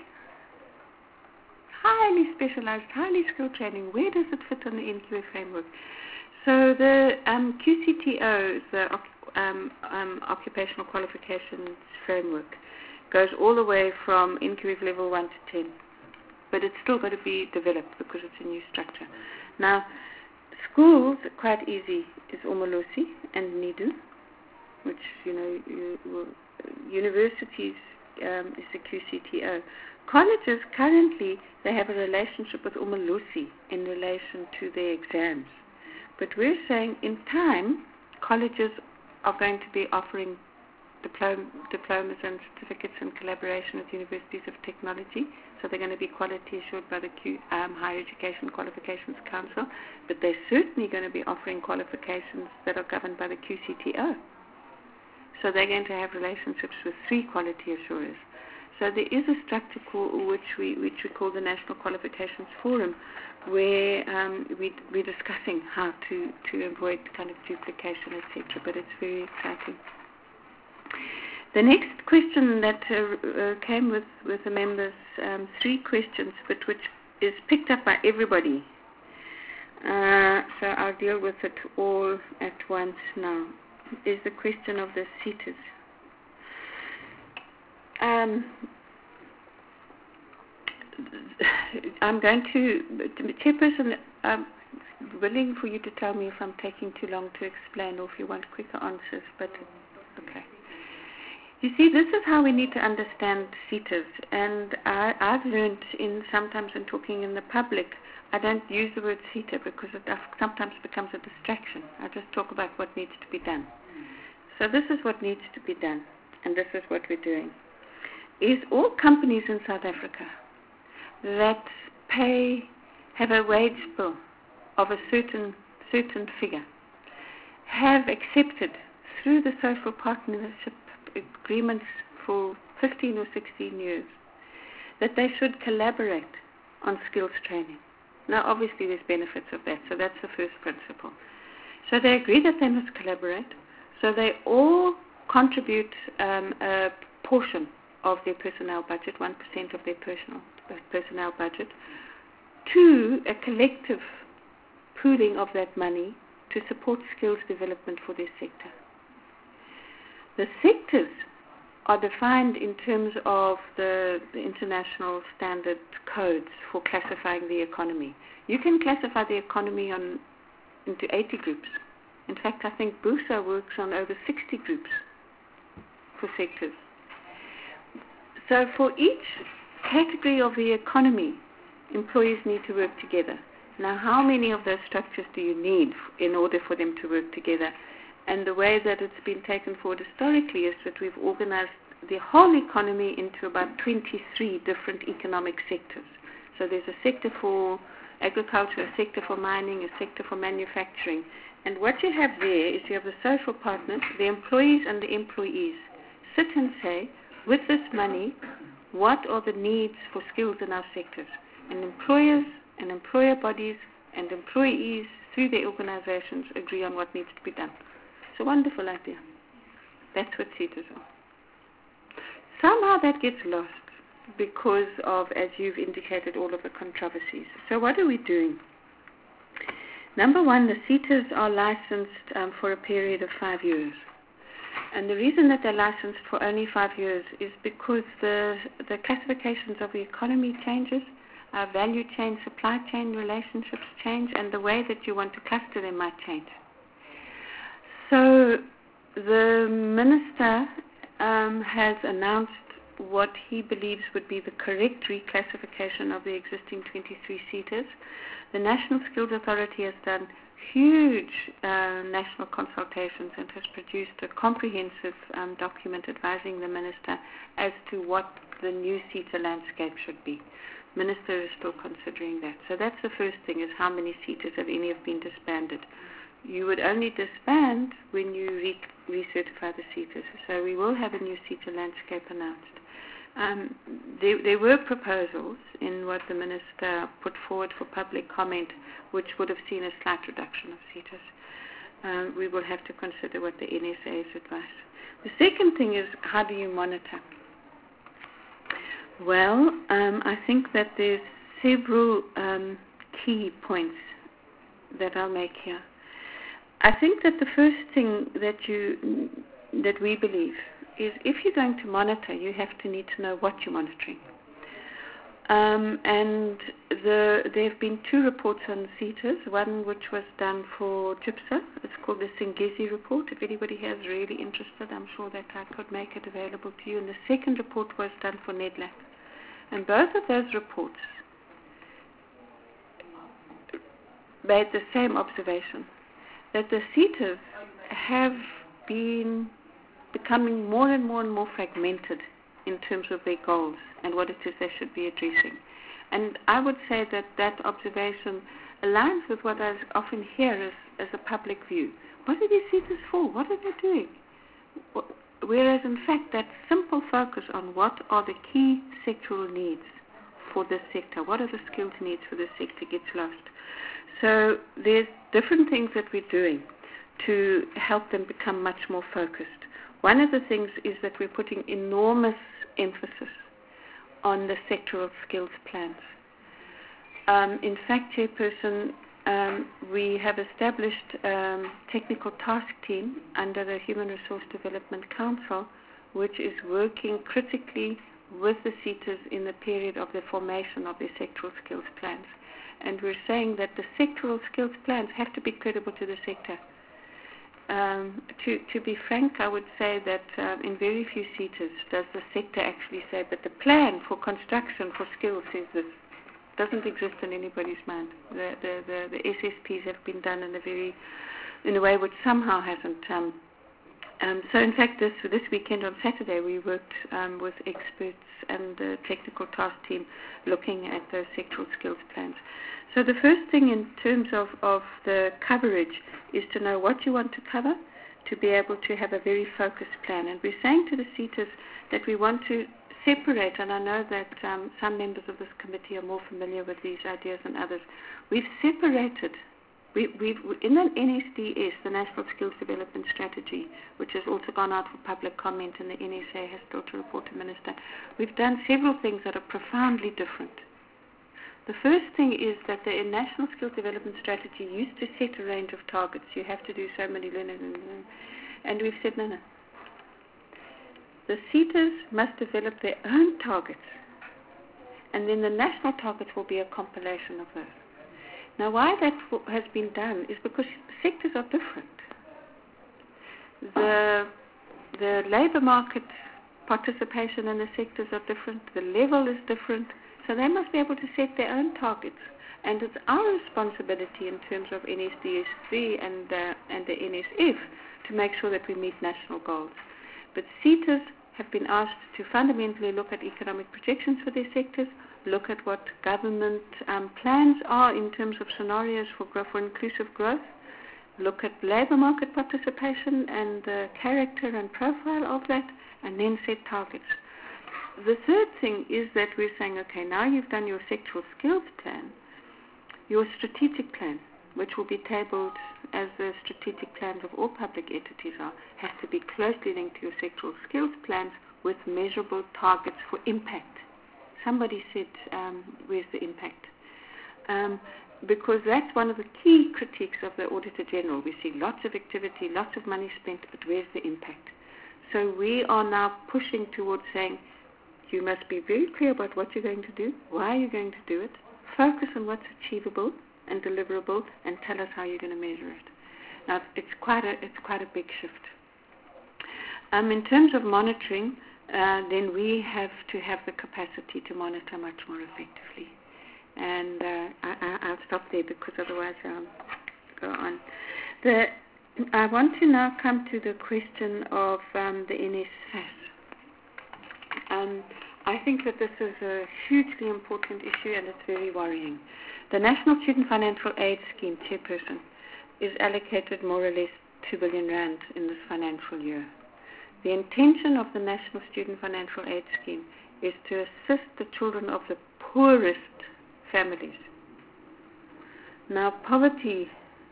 Highly specialized, highly skilled training. Where does it fit on the N Q F framework? So the um, Q C T O, the um, um, Occupational Qualifications Framework, goes all the way from N Q F level one to ten. But it's still got to be developed because it's a new structure. Now, schools, quite easy, is Umalusi and NIDU, which, you know, you, well, universities um, is the Q C T O. Colleges, currently, they have a relationship with Umalusi in relation to their exams. But we're saying in time, colleges are going to be offering diplom- diplomas and certificates in collaboration with universities of technology. So they're going to be quality assured by the Q, um, Higher Education Qualifications Council. But they're certainly going to be offering qualifications that are governed by the Q C T O. So they're going to have relationships with three quality assurers. So there is a structure call, which we which we call the National Qualifications Forum, where um, we, we're discussing how to, to avoid kind of duplication, et cetera. But it's very exciting. The next question that uh, uh, came with, with the members, um, three questions, but which is picked up by everybody. Uh, so I'll deal with it all at once now, is the question of the seaters. Um, I'm going to, Chairperson, I'm willing for you to tell me if I'm taking too long to explain or if you want quicker answers, but okay. You see, this is how we need to understand seaters, and I, I've learned in sometimes in talking in the public, I don't use the word seater because it sometimes becomes a distraction. I just talk about what needs to be done. So this is what needs to be done, and this is what we're doing. Is all companies in South Africa that pay, have a wage bill of a certain certain figure, have accepted through the social partnership agreements for fifteen or sixteen years that they should collaborate on skills training. Now, obviously, there's benefits of that, so that's the first principle. So they agree that they must collaborate, so they all contribute um, a portion of their personnel budget, one percent of their personal, personnel budget, to a collective pooling of that money to support skills development for their sector. The sectors are defined in terms of the, the international standard codes for classifying the economy. You can classify the economy on, into eighty groups. In fact, I think BUSA works on over sixty groups for sectors. So for each category of the economy, employees need to work together. Now, how many of those structures do you need in order for them to work together? And the way that it's been taken forward historically is that we've organized the whole economy into about twenty-three different economic sectors. So there's a sector for agriculture, a sector for mining, a sector for manufacturing. And what you have there is you have the social partners, the employees and the employees, sit and say, with this money, what are the needs for skills in our sectors? And employers and employer bodies and employees through their organizations agree on what needs to be done. It's a wonderful idea. That's what seaters are. Somehow that gets lost because of, as you've indicated, all of the controversies. So what are we doing? Number one, the seaters are licensed um, for a period of five years. And the reason that they're licensed for only five years is because the, the classifications of the economy changes, our value chain, supply chain relationships change, and the way that you want to cluster them might change. So the minister um, has announced what he believes would be the correct reclassification of the existing twenty-three seaters. The National Skills Authority has done huge uh, national consultations and has produced a comprehensive um, document advising the minister as to what the new seater landscape should be. Minister is still considering that. So that's the first thing, is how many seaters have any have been disbanded. You would only disband when you re- recertify the seaters. So we will have a new seater landscape announced. Um, there, there were proposals in what the minister put forward for public comment, which would have seen a slight reduction of seaters. Um, we will have to consider what the N S A's advice. The second thing is, how do you monitor? Well, um, I think that there's several um, key points that I'll make here. I think that the first thing that you that we believe is, if you're going to monitor, you have to need to know what you're monitoring. Um, and the, there have been two reports on CETAs, one which was done for GIPSA. It's called the Singesi report. If anybody has really interested, I'm sure that I could make it available to you. And the second report was done for NEDLAC. And both of those reports made the same observation, that the CETAs have been becoming more and more and more fragmented in terms of their goals and what it is they should be addressing. And I would say that that observation aligns with what I often hear as, as a public view. What are these CETAs for? What are they doing? Whereas, in fact, that simple focus on what are the key sectoral needs for this sector, what are the skills needs for this sector, gets lost. So there's different things that we're doing to help them become much more focused. One of the things is that we're putting enormous emphasis on the sectoral skills plans. Um, in fact, Chairperson, um, we have established a um, technical task team under the Human Resource Development Council, which is working critically with the CETAs in the period of the formation of their sectoral skills plans. And we're saying that the sectoral skills plans have to be credible to the sector. Um, to, to be frank, I would say that uh, in very few CETAs does the sector actually say, but the plan for construction for skills says this. Doesn't exist in anybody's mind. The, the, the, the S S Ps have been done in a very, in a way which somehow hasn't. Um, um, so in fact, this this weekend on Saturday, we worked um, with experts and the technical task team looking at those sectoral skills plans. So the first thing in terms of, of the coverage is to know what you want to cover, to be able to have a very focused plan. And we're saying to the CETAs that we want to separate, and I know that um, some members of this committee are more familiar with these ideas than others. We've separated, we, we've, in the N S D S, the National Skills Development Strategy, which has also gone out for public comment, and the N S A has still to report to Minister, we've done several things that are profoundly different. The first thing is that the National Skills Development Strategy used to set a range of targets. You have to do so many, and we've said no, no. The CETAs must develop their own targets, and then the national targets will be a compilation of those. Now, why that has been done is because sectors are different. The, the labour market participation in the sectors are different, the level is different, so they must be able to set their own targets. And it's our responsibility in terms of N S D S three and, uh, and the N S F to make sure that we meet national goals. But CETAs have been asked to fundamentally look at economic projections for their sectors, look at what government um, plans are in terms of scenarios for, growth, for inclusive growth, look at labour market participation and the character and profile of that, and then set targets. The third thing is that we're saying, okay, now you've done your sectoral skills plan, your strategic plan, which will be tabled as the strategic plans of all public entities are, has to be closely linked to your sectoral skills plans with measurable targets for impact. Somebody said, um, where's the impact? Um, because that's one of the key critiques of the Auditor General. We see lots of activity, lots of money spent, but where's the impact? So we are now pushing towards saying, you must be very clear about what you're going to do, why you're going to do it, focus on what's achievable and deliverable, and tell us how you're going to measure it. Now, it's quite a, it's quite a big shift. Um, in terms of monitoring, uh, then we have to have the capacity to monitor much more effectively. And uh, I, I, I'll stop there because otherwise I'll go on. The, I want to now come to the question of um, the N S F A S. Um, I think that this is a hugely important issue and it's very worrying. The National Student Financial Aid Scheme, Chairperson, is allocated more or less two billion rand in this financial year. The intention of the National Student Financial Aid Scheme is to assist the children of the poorest families. Now, poverty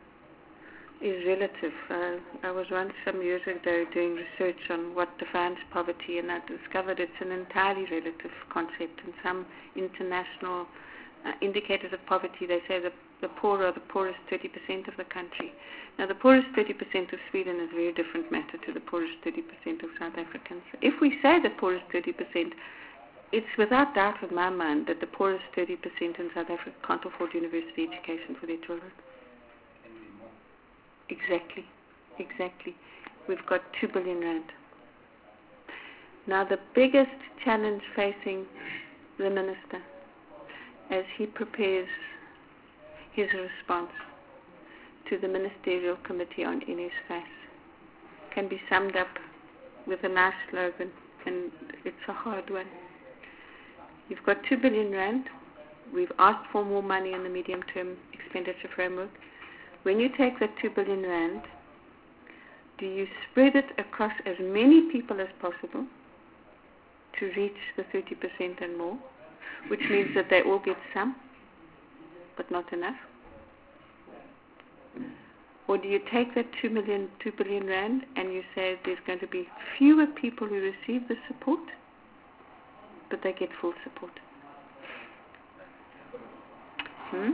is relative. Uh, I was once some years ago doing research on what defines poverty, and I discovered it's an entirely relative concept. And some international uh, indicators of poverty, they say that the poor are the poorest thirty percent of the country. Now, the poorest thirty percent of Sweden is a very different matter to the poorest thirty percent of South Africans. If we say the poorest thirty percent, it's without doubt in my mind that the poorest thirty percent in South Africa can't afford university education for their children. Exactly, exactly. We've got two billion rand. Now the biggest challenge facing the minister as he prepares his response to the Ministerial Committee on N S F A S can be summed up with a nice slogan, and it's a hard one. You've got two billion rand. We've asked for more money in the medium-term expenditure framework. When you take that two billion rand, do you spread it across as many people as possible to reach the thirty percent and more, which means that they all get some, but not enough? Or do you take that two million, two billion rand and you say there's going to be fewer people who receive the support, but they get full support? Hmm?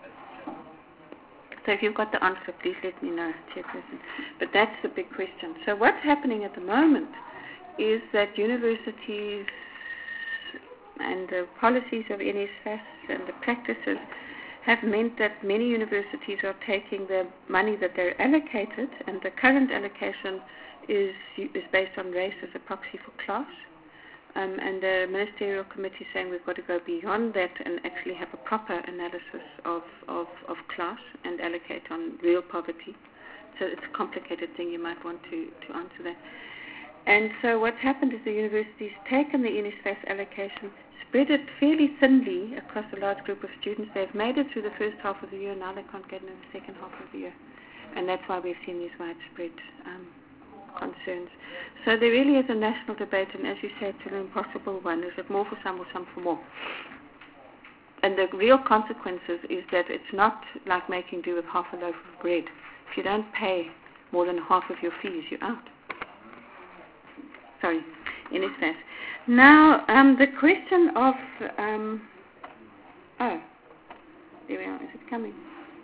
So if you've got the answer, please let me know, Chairperson. But that's the big question. So what's happening at the moment is that universities and the policies of N S F A S and the practices have meant that many universities are taking the money that they're allocated, and the current allocation is is based on race as a proxy for class. Um, and the Ministerial Committee is saying we've got to go beyond that and actually have a proper analysis of, of, of class and allocate on real poverty. So it's a complicated thing. You might want to, to answer that. And so what's happened is the university's taken the N S F A S allocation, spread it fairly thinly across a large group of students. They've made it through the first half of the year, now they can't get in the second half of the year. And that's why we've seen these widespread um, concerns. So there really is a national debate, and as you say, it's an impossible one. Is it more for some or some for more? And the real consequences is that it's not like making do with half a loaf of bread. If you don't pay more than half of your fees, you're out. Sorry, N S F A S. Now, um, the question of, um, oh, there we are, is it coming?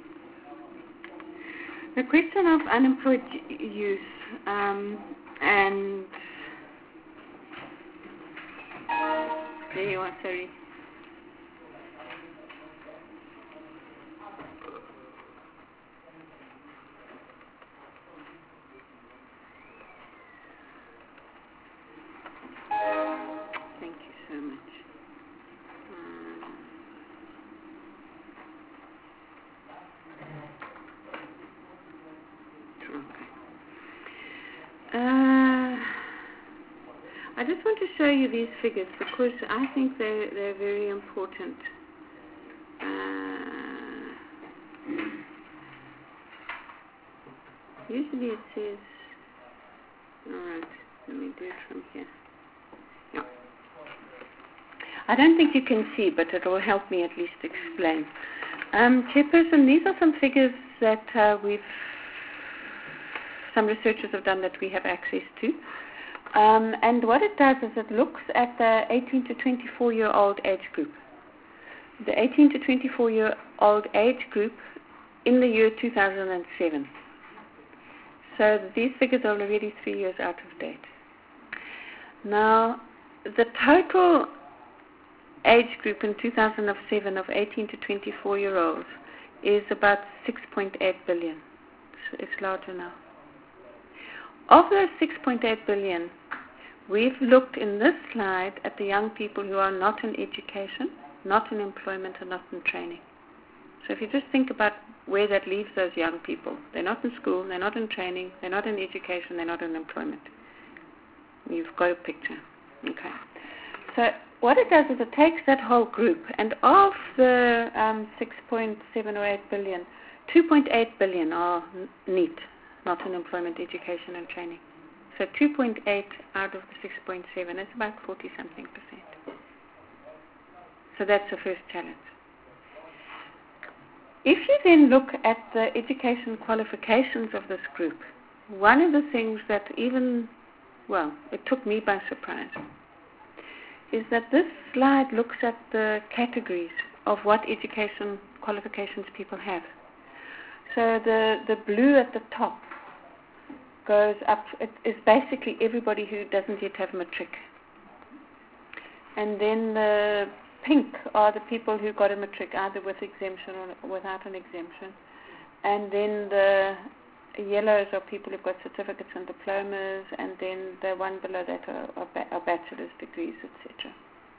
The question of unemployed youth, um, and, there you are, sorry. Thank you so much. Um, okay. Uh, I just want to show you these figures because I think they're, they're very important. Uh, usually it says, alright, let me do it from here. Yeah. I don't think you can see, but it will help me at least explain. Um, Chairperson, these are some figures that uh, we've, some researchers have done that we have access to. Um, and what it does is it looks at the eighteen to twenty-four year old age group. The eighteen to twenty-four year old age group in the year two thousand seven. So these figures are already three years out of date. Now, the total age group in two thousand seven of eighteen to twenty-four year olds is about six point eight billion. It's, it's larger now. Of those six point eight billion, we've looked in this slide at the young people who are not in education, not in employment, and not in training. So if you just think about where that leaves those young people, they're not in school, they're not in training, they're not in education, they're not in employment. You've got a picture. Okay. So what it does is it takes that whole group, and of the um, six point seven or eight billion, two point eight billion are NEET, not in employment, education, and training. So two point eight out of the six point seven is about forty something percent. So that's the first challenge. If you then look at the education qualifications of this group, one of the things that even, well, it took me by surprise, is that this slide looks at the categories of what education qualifications people have. So the, the blue at the top goes up, it is basically everybody who doesn't yet have matric. And then the pink are the people who got a matric either with exemption or without an exemption. And then the yellows are people who've got certificates and diplomas, and then the one below that are, are, ba- are bachelor's degrees, et cetera.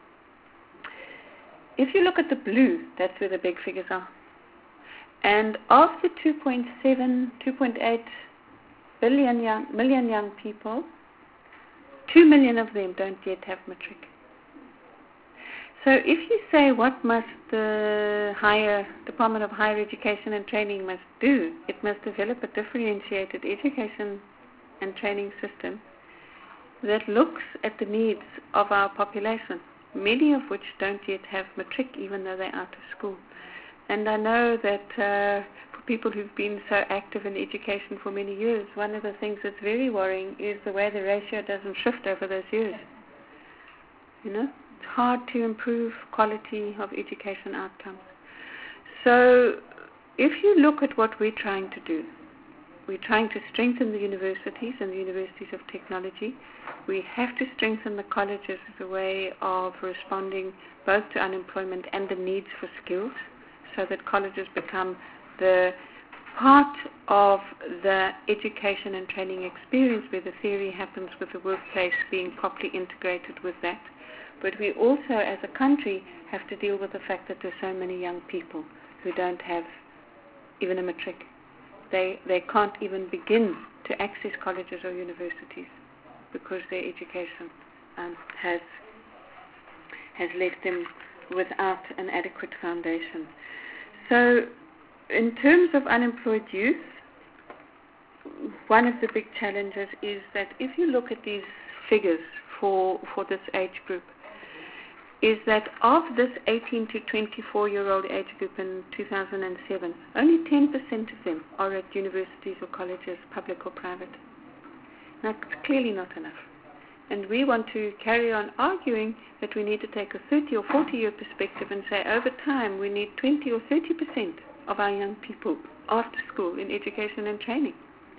If you look at the blue, that's where the big figures are. And of the two point seven, two point eight billion young, million young people, two million of them don't yet have matric. So if you say what must the higher Department of Higher Education and Training must do, it must develop a differentiated education and training system that looks at the needs of our population, many of which don't yet have matric even though they're out of school. And I know that uh, for people who've been so active in education for many years, one of the things that's very worrying is the way the ratio doesn't shift over those years. You know? It's hard to improve quality of education outcomes. So if you look at what we're trying to do, we're trying to strengthen the universities and the universities of technology. We have to strengthen the colleges as a way of responding both to unemployment and the needs for skills, so that colleges become the part of the education and training experience where the theory happens with the workplace being properly integrated with that. But we also, as a country, have to deal with the fact that there's so many young people who don't have even a matric. They, they can't even begin to access colleges or universities because their education um, has, has left them without an adequate foundation. So in terms of unemployed youth, one of the big challenges is that if you look at these figures for, for this age group, is that of this eighteen to twenty-four year old age group in two thousand seven, only ten percent of them are at universities or colleges, public or private. Now, it's clearly not enough. And we want to carry on arguing that we need to take a thirty or forty year perspective and say over time we need twenty or thirty percent of our young people after school in education and training.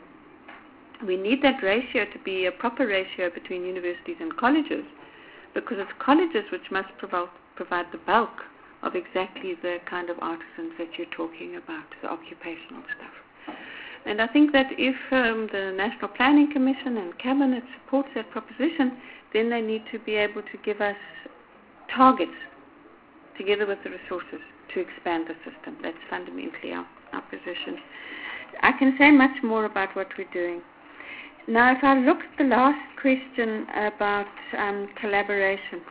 We need that ratio to be a proper ratio between universities and colleges, because it's colleges which must provide, provide the bulk of exactly the kind of artisans that you're talking about, the occupational stuff. And I think that if um, the National Planning Commission and Cabinet supports that proposition, then they need to be able to give us targets together with the resources to expand the system. That's fundamentally our, our position. I can say much more about what we're doing. Now, if I look at the last question about um, collaboration,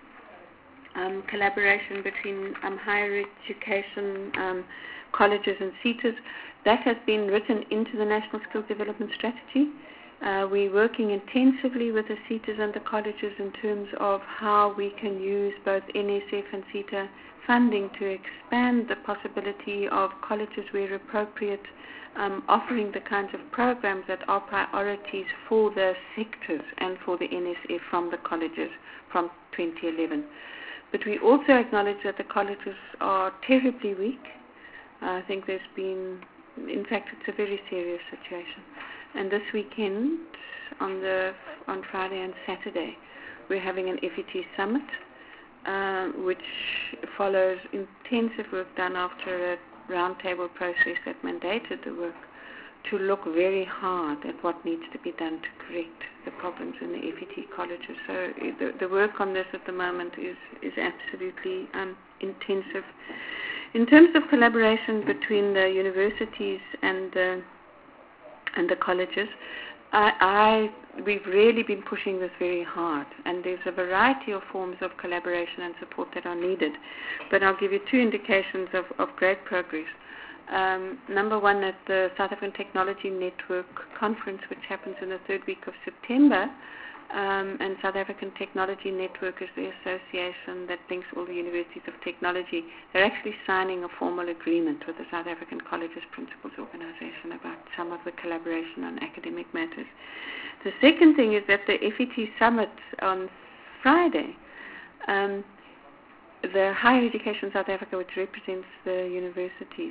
um, collaboration between um, higher education, um, colleges and SETAs, that has been written into the National Skills Development Strategy. Uh, we're working intensively with the SETAs and the colleges in terms of how we can use both N S F and SETA funding to expand the possibility of colleges where appropriate Um, offering the kinds of programs that are priorities for the sectors and for the N S F from the colleges from twenty eleven. But we also acknowledge that the colleges are terribly weak. I think there's been, in fact, it's a very serious situation. And this weekend, on the on Friday and Saturday, we're having an F E T summit, uh, which follows intensive work done after a roundtable process that mandated the work to look very hard at what needs to be done to correct the problems in the F E T colleges. So the, the work on this at the moment is, is absolutely um, intensive. In terms of collaboration between the universities and the, and the colleges, I, I, we've really been pushing this very hard, and there's a variety of forms of collaboration and support that are needed. But I'll give you two indications of, of great progress. Um, number one, at the South African Technology Network Conference, which happens in the third week of September, um, and South African Technology Network is the association that links all the universities of technology. They're actually signing a formal agreement with the South African Colleges Principals Organization about some of the collaboration on academic matters. The second thing is that the F E T Summit on Friday, um, the Higher Education South Africa, which represents the universities,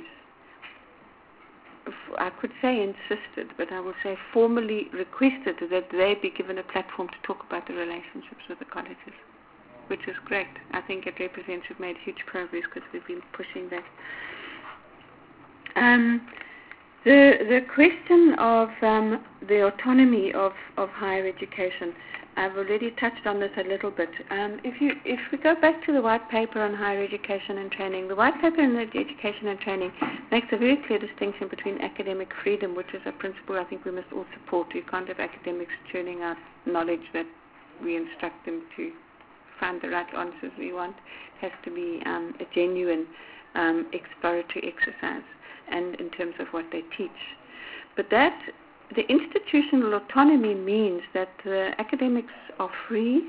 I could say insisted, but I will say formally requested that they be given a platform to talk about the relationships with the colleges. which is great. I think it represents we've made huge progress because we've been pushing that. Um, the the question of um, the autonomy of, of higher education, I've already touched on this a little bit. Um, if you if we go back to the white paper on higher education and training, the white paper on education and training makes a very clear distinction between academic freedom, which is a principle I think we must all support. You can't have academics churning out knowledge that we instruct them to find the right answers we want. It has to be um, a genuine um, exploratory exercise, and in terms of what they teach. But that, the institutional autonomy means that the academics are free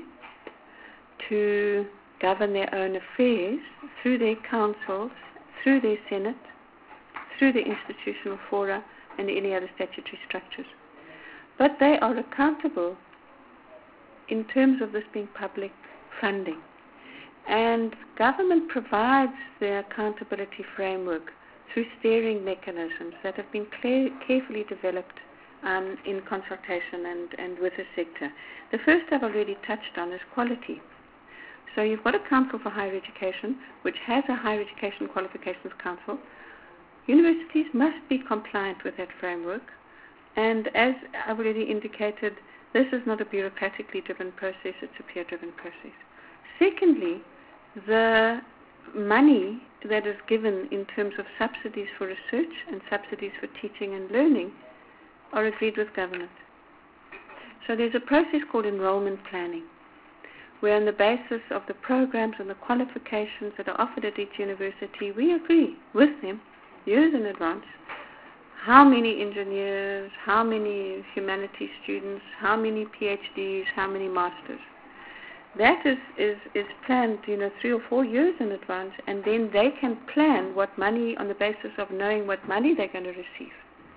to govern their own affairs through their councils, through their senate, through the institutional fora, and any other statutory structures. But they are accountable in terms of this being public funding. And government provides the accountability framework through steering mechanisms that have been clear, carefully developed um, in consultation and, and with the sector. The first I've already touched on is quality. So you've got a Council for Higher Education, which has a Higher Education Qualifications Council. Universities must be compliant with that framework. And as I've already indicated, this is not a bureaucratically driven process, it's a peer-driven process. Secondly, the money that is given in terms of subsidies for research and subsidies for teaching and learning are agreed with government. So there's a process called enrollment planning, where on the basis of the programs and the qualifications that are offered at each university, we agree with them years in advance how many engineers, how many humanities students, how many PhDs, how many masters. That is, is, is planned, you know, three or four years in advance, and then they can plan what money, on the basis of knowing what money they're going to receive.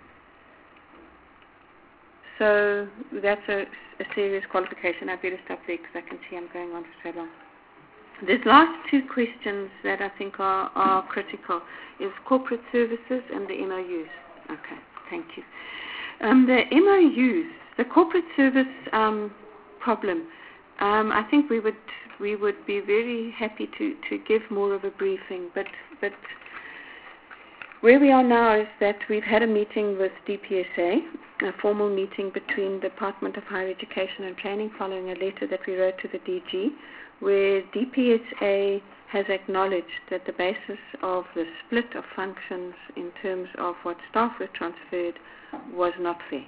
So that's a, a serious qualification. I better stop there because I can see I'm going on for so long. The last two questions that I think are, are critical is corporate services and the M O Us. Okay, thank you. Um, the M O Us, the corporate service um, problem, Um, I think we would we would be very happy to, to give more of a briefing, but but where we are now is that we've had a meeting with D P S A, a formal meeting between the Department of Higher Education and Training following a letter that we wrote to the D G, where D P S A has acknowledged that the basis of the split of functions in terms of what staff were transferred was not fair.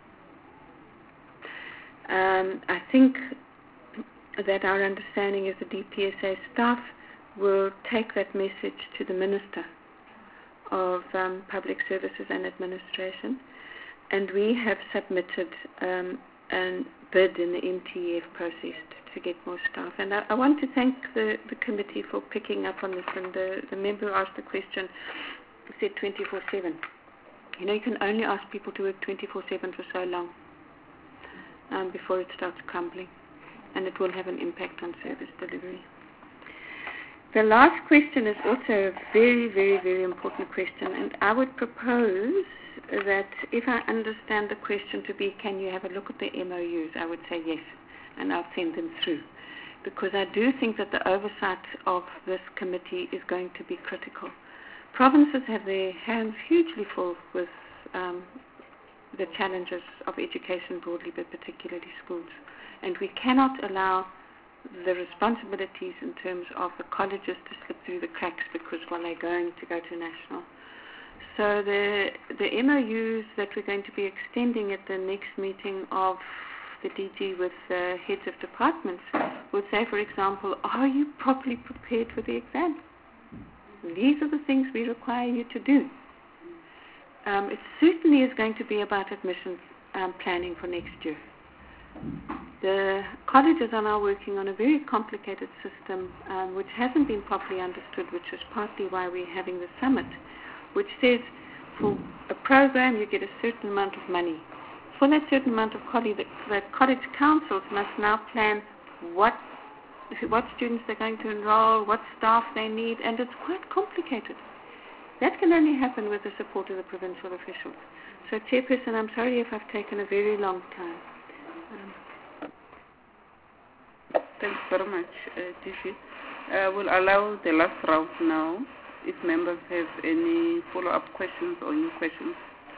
Um, I think that our understanding is the D P S A staff will take that message to the Minister of um, Public Services and Administration, and we have submitted um, a bid in the M T E F process to, to get more staff. And I, I want to thank the, the committee for picking up on this, and the, the member who asked the question said twenty-four seven. You know, you can only ask people to work twenty-four seven for so long um, before it starts crumbling, and it will have an impact on service delivery. The last question is also a very, very, very important question, and I would propose that if I understand the question to be, can you have a look at the M O Us, I would say yes, and I'll send them through, because I do think that the oversight of this committee is going to be critical. Provinces have their hands hugely full with um, the challenges of education broadly, but particularly schools. And we cannot allow the responsibilities in terms of the colleges to slip through the cracks because, well, they're going to go to national. So the, the M O Us that we're going to be extending at the next meeting of the D G with uh, heads of departments would say, for example, are you properly prepared for the exam? These are the things we require you to do. Um, it certainly is going to be about admissions um, planning for next year. The colleges are now working on a very complicated system um, which hasn't been properly understood, which is partly why we're having the summit, which says for a program you get a certain amount of money. For that certain amount of college, the, the college councils must now plan what what students they're going to enroll, what staff they need, and it's quite complicated. That can only happen with the support of the provincial officials. So, Chairperson, I'm sorry if I've taken a very long time. Um, but Thanks very much, uh, D G. Uh, we'll allow the last round now, if members have any follow-up questions or new questions.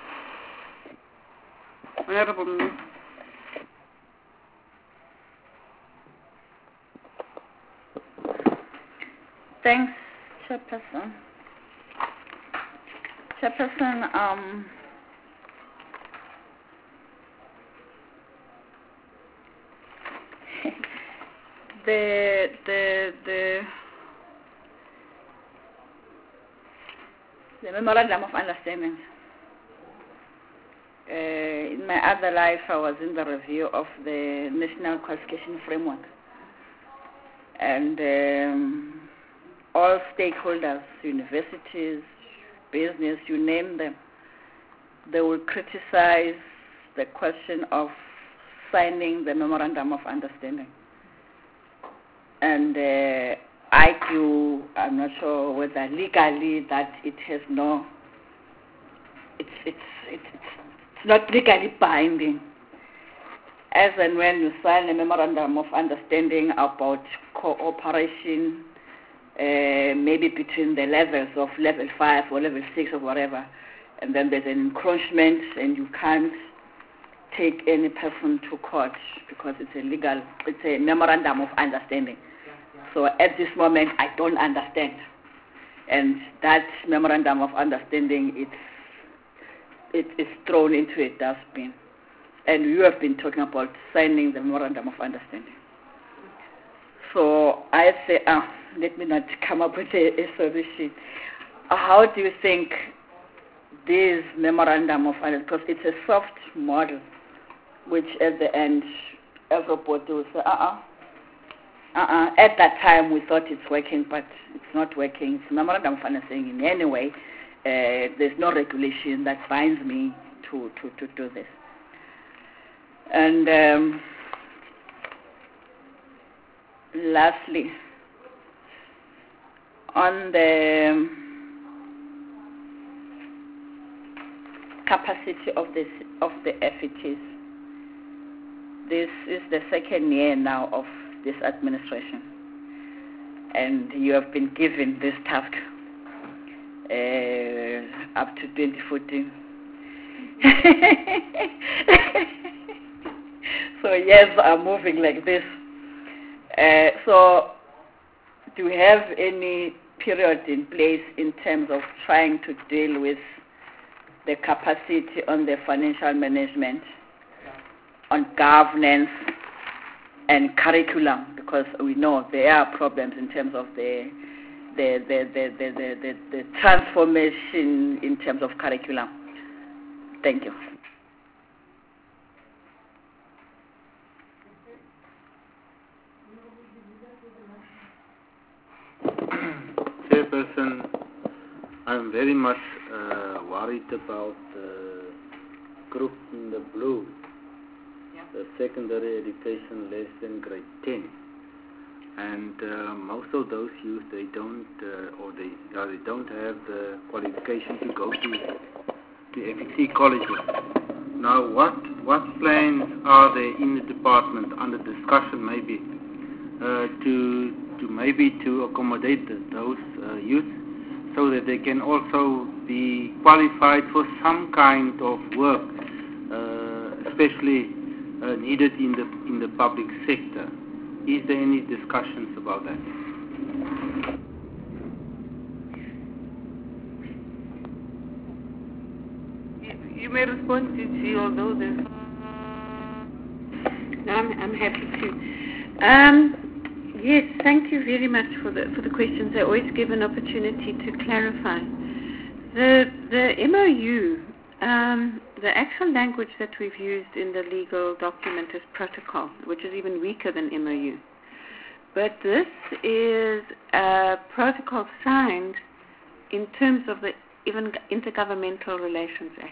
Honorable Minister. Thanks, Chairperson. Chairperson, um, the the the the memorandum of understanding. Uh, in my other life, I was in the review of the National Qualification Framework, and um, all stakeholders, universities, business, you name them, they will criticize the question of signing the memorandum of understanding. And uh, argue, I'm not sure whether legally that it has no, it's, it's, it's, it's not legally binding. As and when you sign a memorandum of understanding about cooperation, uh, maybe between the levels of level five or level six or whatever, and then there's an encroachment and you can't take any person to court because it's a legal, it's a memorandum of understanding. So at this moment, I don't understand. And that memorandum of understanding, it's, it is thrown into a dustbin. And you have been talking about signing the memorandum of understanding. So I say, uh, let me not come up with a, a solution. How do you think this memorandum of understanding, because it's a soft model, which at the end, everybody will say, uh-uh, uh-uh. At that time, we thought it's working, but it's not working. It's a memorandum of understanding in any way. Uh, there's no regulation that binds me to, to, to do this. And um, lastly, on the capacity of this of the F E Ts, this is the second year now of this administration, and you have been given this task uh, up to twenty fourteen. So years are moving like this. Uh, so do we have any period in place in terms of trying to deal with the capacity on the financial management, on governance and curriculum? Because we know there are problems in terms of the the the the the, the, the, the transformation in terms of curriculum. Thank you. Chairperson, I'm very much uh, worried about the group in the blue, yeah. The secondary education less than grade ten. And uh, most of those youth, they don't, uh, or they, uh, they don't have the qualification to go to the F E T colleges. Now, what what plans are there in the department under discussion, maybe, uh, to to maybe to accommodate the, those uh, youth, so that they can also be qualified for some kind of work, uh, especially uh, needed in the in the public sector? Is there any discussions about that? You, you may respond to G, although there's... No, I'm, I'm happy to. Um, yes, thank you very much for the for the questions. They always give an opportunity to clarify. The the M O U, um, the actual language that we've used in the legal document is protocol, which is even weaker than M O U. But this is a protocol signed in terms of the even Intergovernmental Relations Act.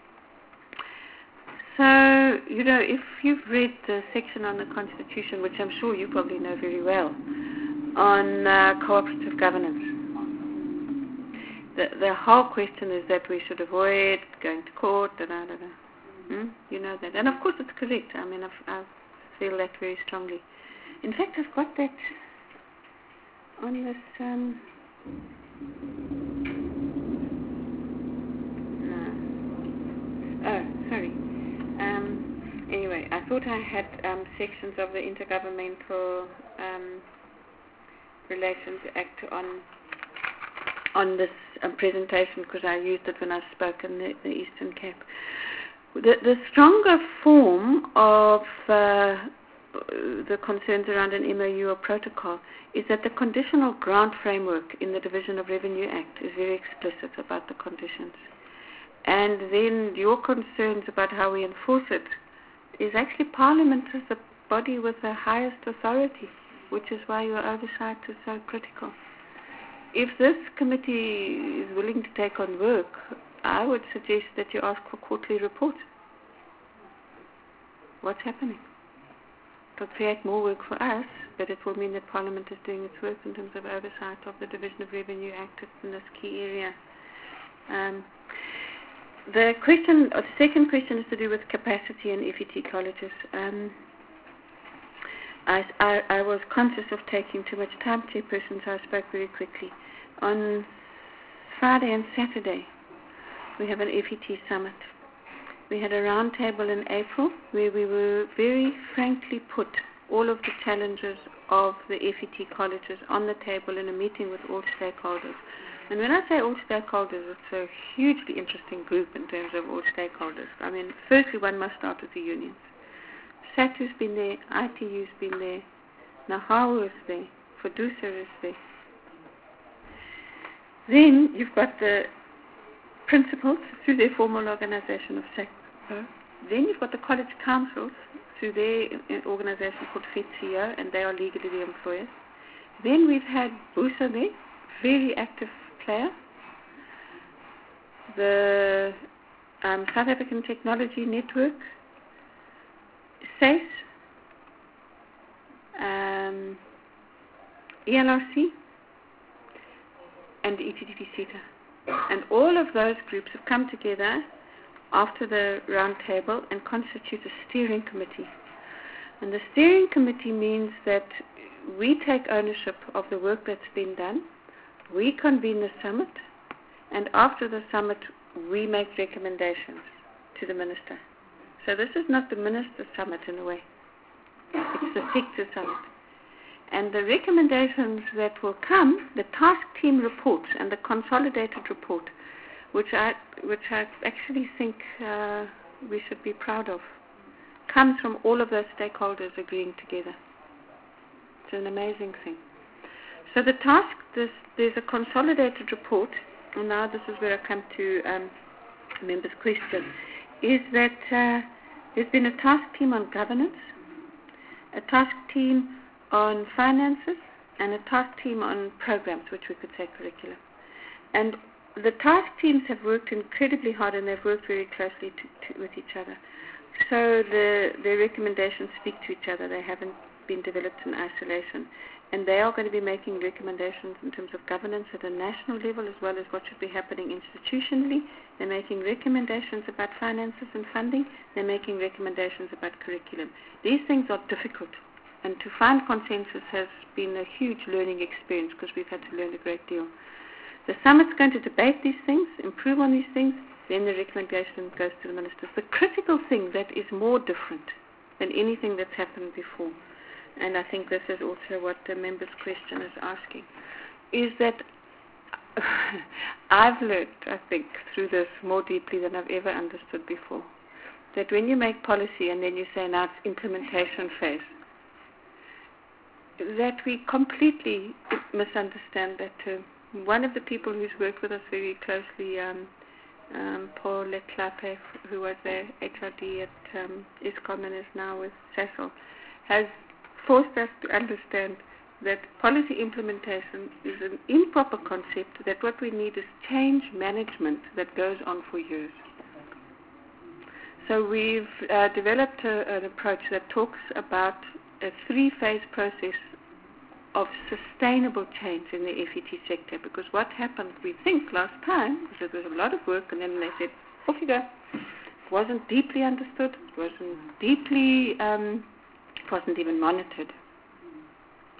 So, you know, if you've read the section on the Constitution, which I'm sure you probably know very well, on uh, cooperative governance, the, the whole question is that we should avoid going to court, da da da da. Hmm? You know that. And of course it's correct. I mean, I've, I feel that very strongly. In fact, I've got that on this. Um, no. Oh, sorry. Um, anyway, I thought I had um, sections of the Intergovernmental um, Relations Act on on this um, presentation because I used it when I spoke in the, the Eastern Cape. The, the stronger form of uh, the concerns around an M O U or protocol is that the conditional grant framework in the Division of Revenue Act is very explicit about the conditions. And then your concerns about how we enforce it is actually Parliament is the body with the highest authority, which is why your oversight is so critical. If this committee is willing to take on work, I would suggest that you ask for quarterly reports. What's happening? It will create more work for us, but it will mean that Parliament is doing its work in terms of oversight of the Division of Revenue Act in this key area. Um, the question, or the second question is to do with capacity in F E T colleges. Um, I, I, I was conscious of taking too much time, Chairperson, so I spoke very quickly. On Friday and Saturday, we have an F E T summit. We had a round table in April where we were very frankly put all of the challenges of the F E T colleges on the table in a meeting with all stakeholders. And when I say all stakeholders, it's a hugely interesting group in terms of all stakeholders. I mean, firstly, one must start with the unions. S A T U's been there, I T U's been there, Nahawu is there, FEDUSA is there. Then you've got the principals through their formal organization of S A C O. Then you've got the college councils through their organization called FEDCO, and they are legally the employers. Then we've had BUSA there, very active player. The um, South African Technology Network, SACE, um, E L R C, and E T T P CETA. And all of those groups have come together after the round table and constitute a steering committee. And the steering committee means that we take ownership of the work that's been done, we convene the summit, and after the summit, we make recommendations to the minister. So this is not the minister summit in a way. It's the sector summit. And the recommendations that will come, the task team report and the consolidated report, which I, which I actually think uh, we should be proud of, comes from all of those stakeholders agreeing together. It's an amazing thing. So the task, this, there's a consolidated report, and now this is where I come to um, members' question, is that uh, there's been a task team on governance, a task team on finances, and a task team on programs, which we could say curriculum. And the task teams have worked incredibly hard, and they've worked very closely to, to, with each other. So the, their recommendations speak to each other. They haven't been developed in isolation. And they are going to be making recommendations in terms of governance at a national level, as well as what should be happening institutionally. They're making recommendations about finances and funding. They're making recommendations about curriculum. These things are difficult. And to find consensus has been a huge learning experience because we've had to learn a great deal. The summit's going to debate these things, improve on these things, then the recommendation goes to the ministers. The critical thing that is more different than anything that's happened before, and I think this is also what the member's question is asking, is that I've learned, I think, through this more deeply than I've ever understood before, that when you make policy and then you say now it's implementation phase, that we completely misunderstand that term. One of the people who's worked with us very closely, um, um, Paul Leclape, who was there, H R D at um, ISCOM and is now with Cecil, has forced us to understand that policy implementation is an improper concept, that what we need is change management that goes on for years. So we've uh, developed a, an approach that talks about a three-phase process of sustainable change in the F E T sector, because what happened, we think, last time, was that there was a lot of work and then they said, off you go. It wasn't deeply understood, it wasn't deeply, um, it wasn't even monitored.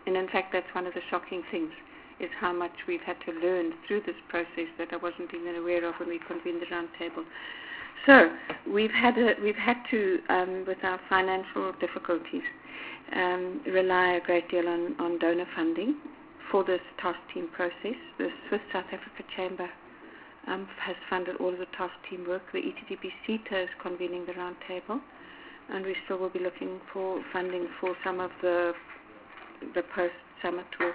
And in fact, that's one of the shocking things, is how much we've had to learn through this process that I wasn't even aware of when we convened the round table. So we've had a, we've had to, um, with our financial difficulties, um, rely a great deal on, on donor funding for this task team process. The Swiss South Africa Chamber um, has funded all of the task team work. The E T D B CETA is convening the round table, and we still will be looking for funding for some of the the post-summit work.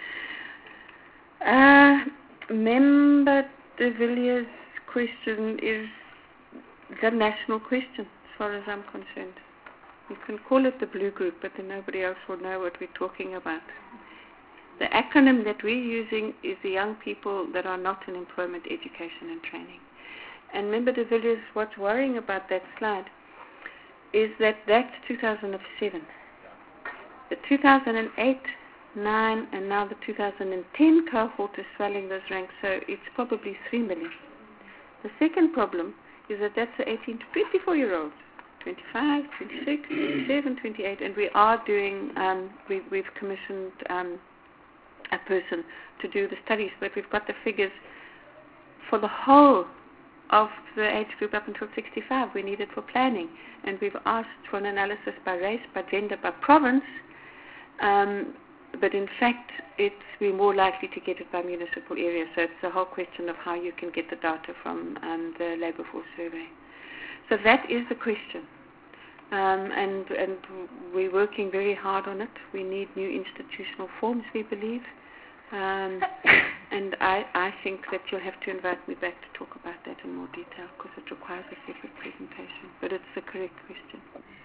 Uh, Member de Villiers' question is the national question, as far as I'm concerned. You can call it the Blue Group, but then nobody else will know what we're talking about. The acronym that we're using is the young people that are not in employment, education, and training. And Member de Villiers, what's worrying about that slide is that that's two thousand seven. The two thousand eight, nine, and now the two thousand ten cohort is swelling those ranks, so it's probably three million. The second problem is that that's the eighteen to twenty-four year olds, twenty-five, twenty-six, twenty-seven, twenty-eight, and we are doing, um, we, we've commissioned um, a person to do the studies, but we've got the figures for the whole of the age group up until sixty-five. We need it for planning, and we've asked for an analysis by race, by gender, by province, um, but in fact it's, we're more likely to get it by municipal area, so it's the whole question of how you can get the data from um, the labour force survey. So that is the question, um, and, and we're working very hard on it. We need new institutional forms, we believe. Um, and I, I think that you'll have to invite me back to talk about that in more detail, because it requires a separate presentation. But it's the correct question.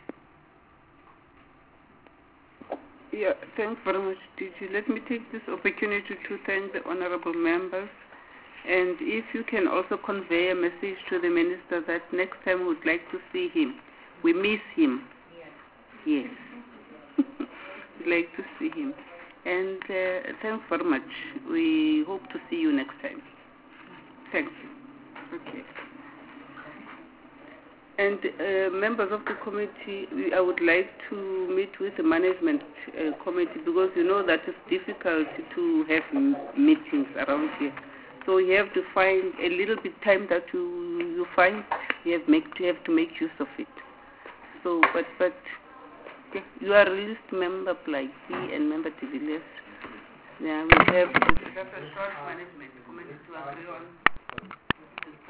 Yeah, thanks very much, D G. Let me take this opportunity to thank the honourable members. And if you can also convey a message to the minister that next time we'd like to see him. We miss him. Yes. Yes. We'd like to see him. And uh, thanks very much. We hope to see you next time. Thanks. Okay. And uh, members of the committee, we, I would like to meet with the management uh, committee, because you know that it's difficult to have m- meetings around here. So you have to find a little bit time that you you find. You have make you have to make use of it. So, but but okay, you are a list member like me and member de Villiers. Yeah, we have, we have a short management committee to agree on.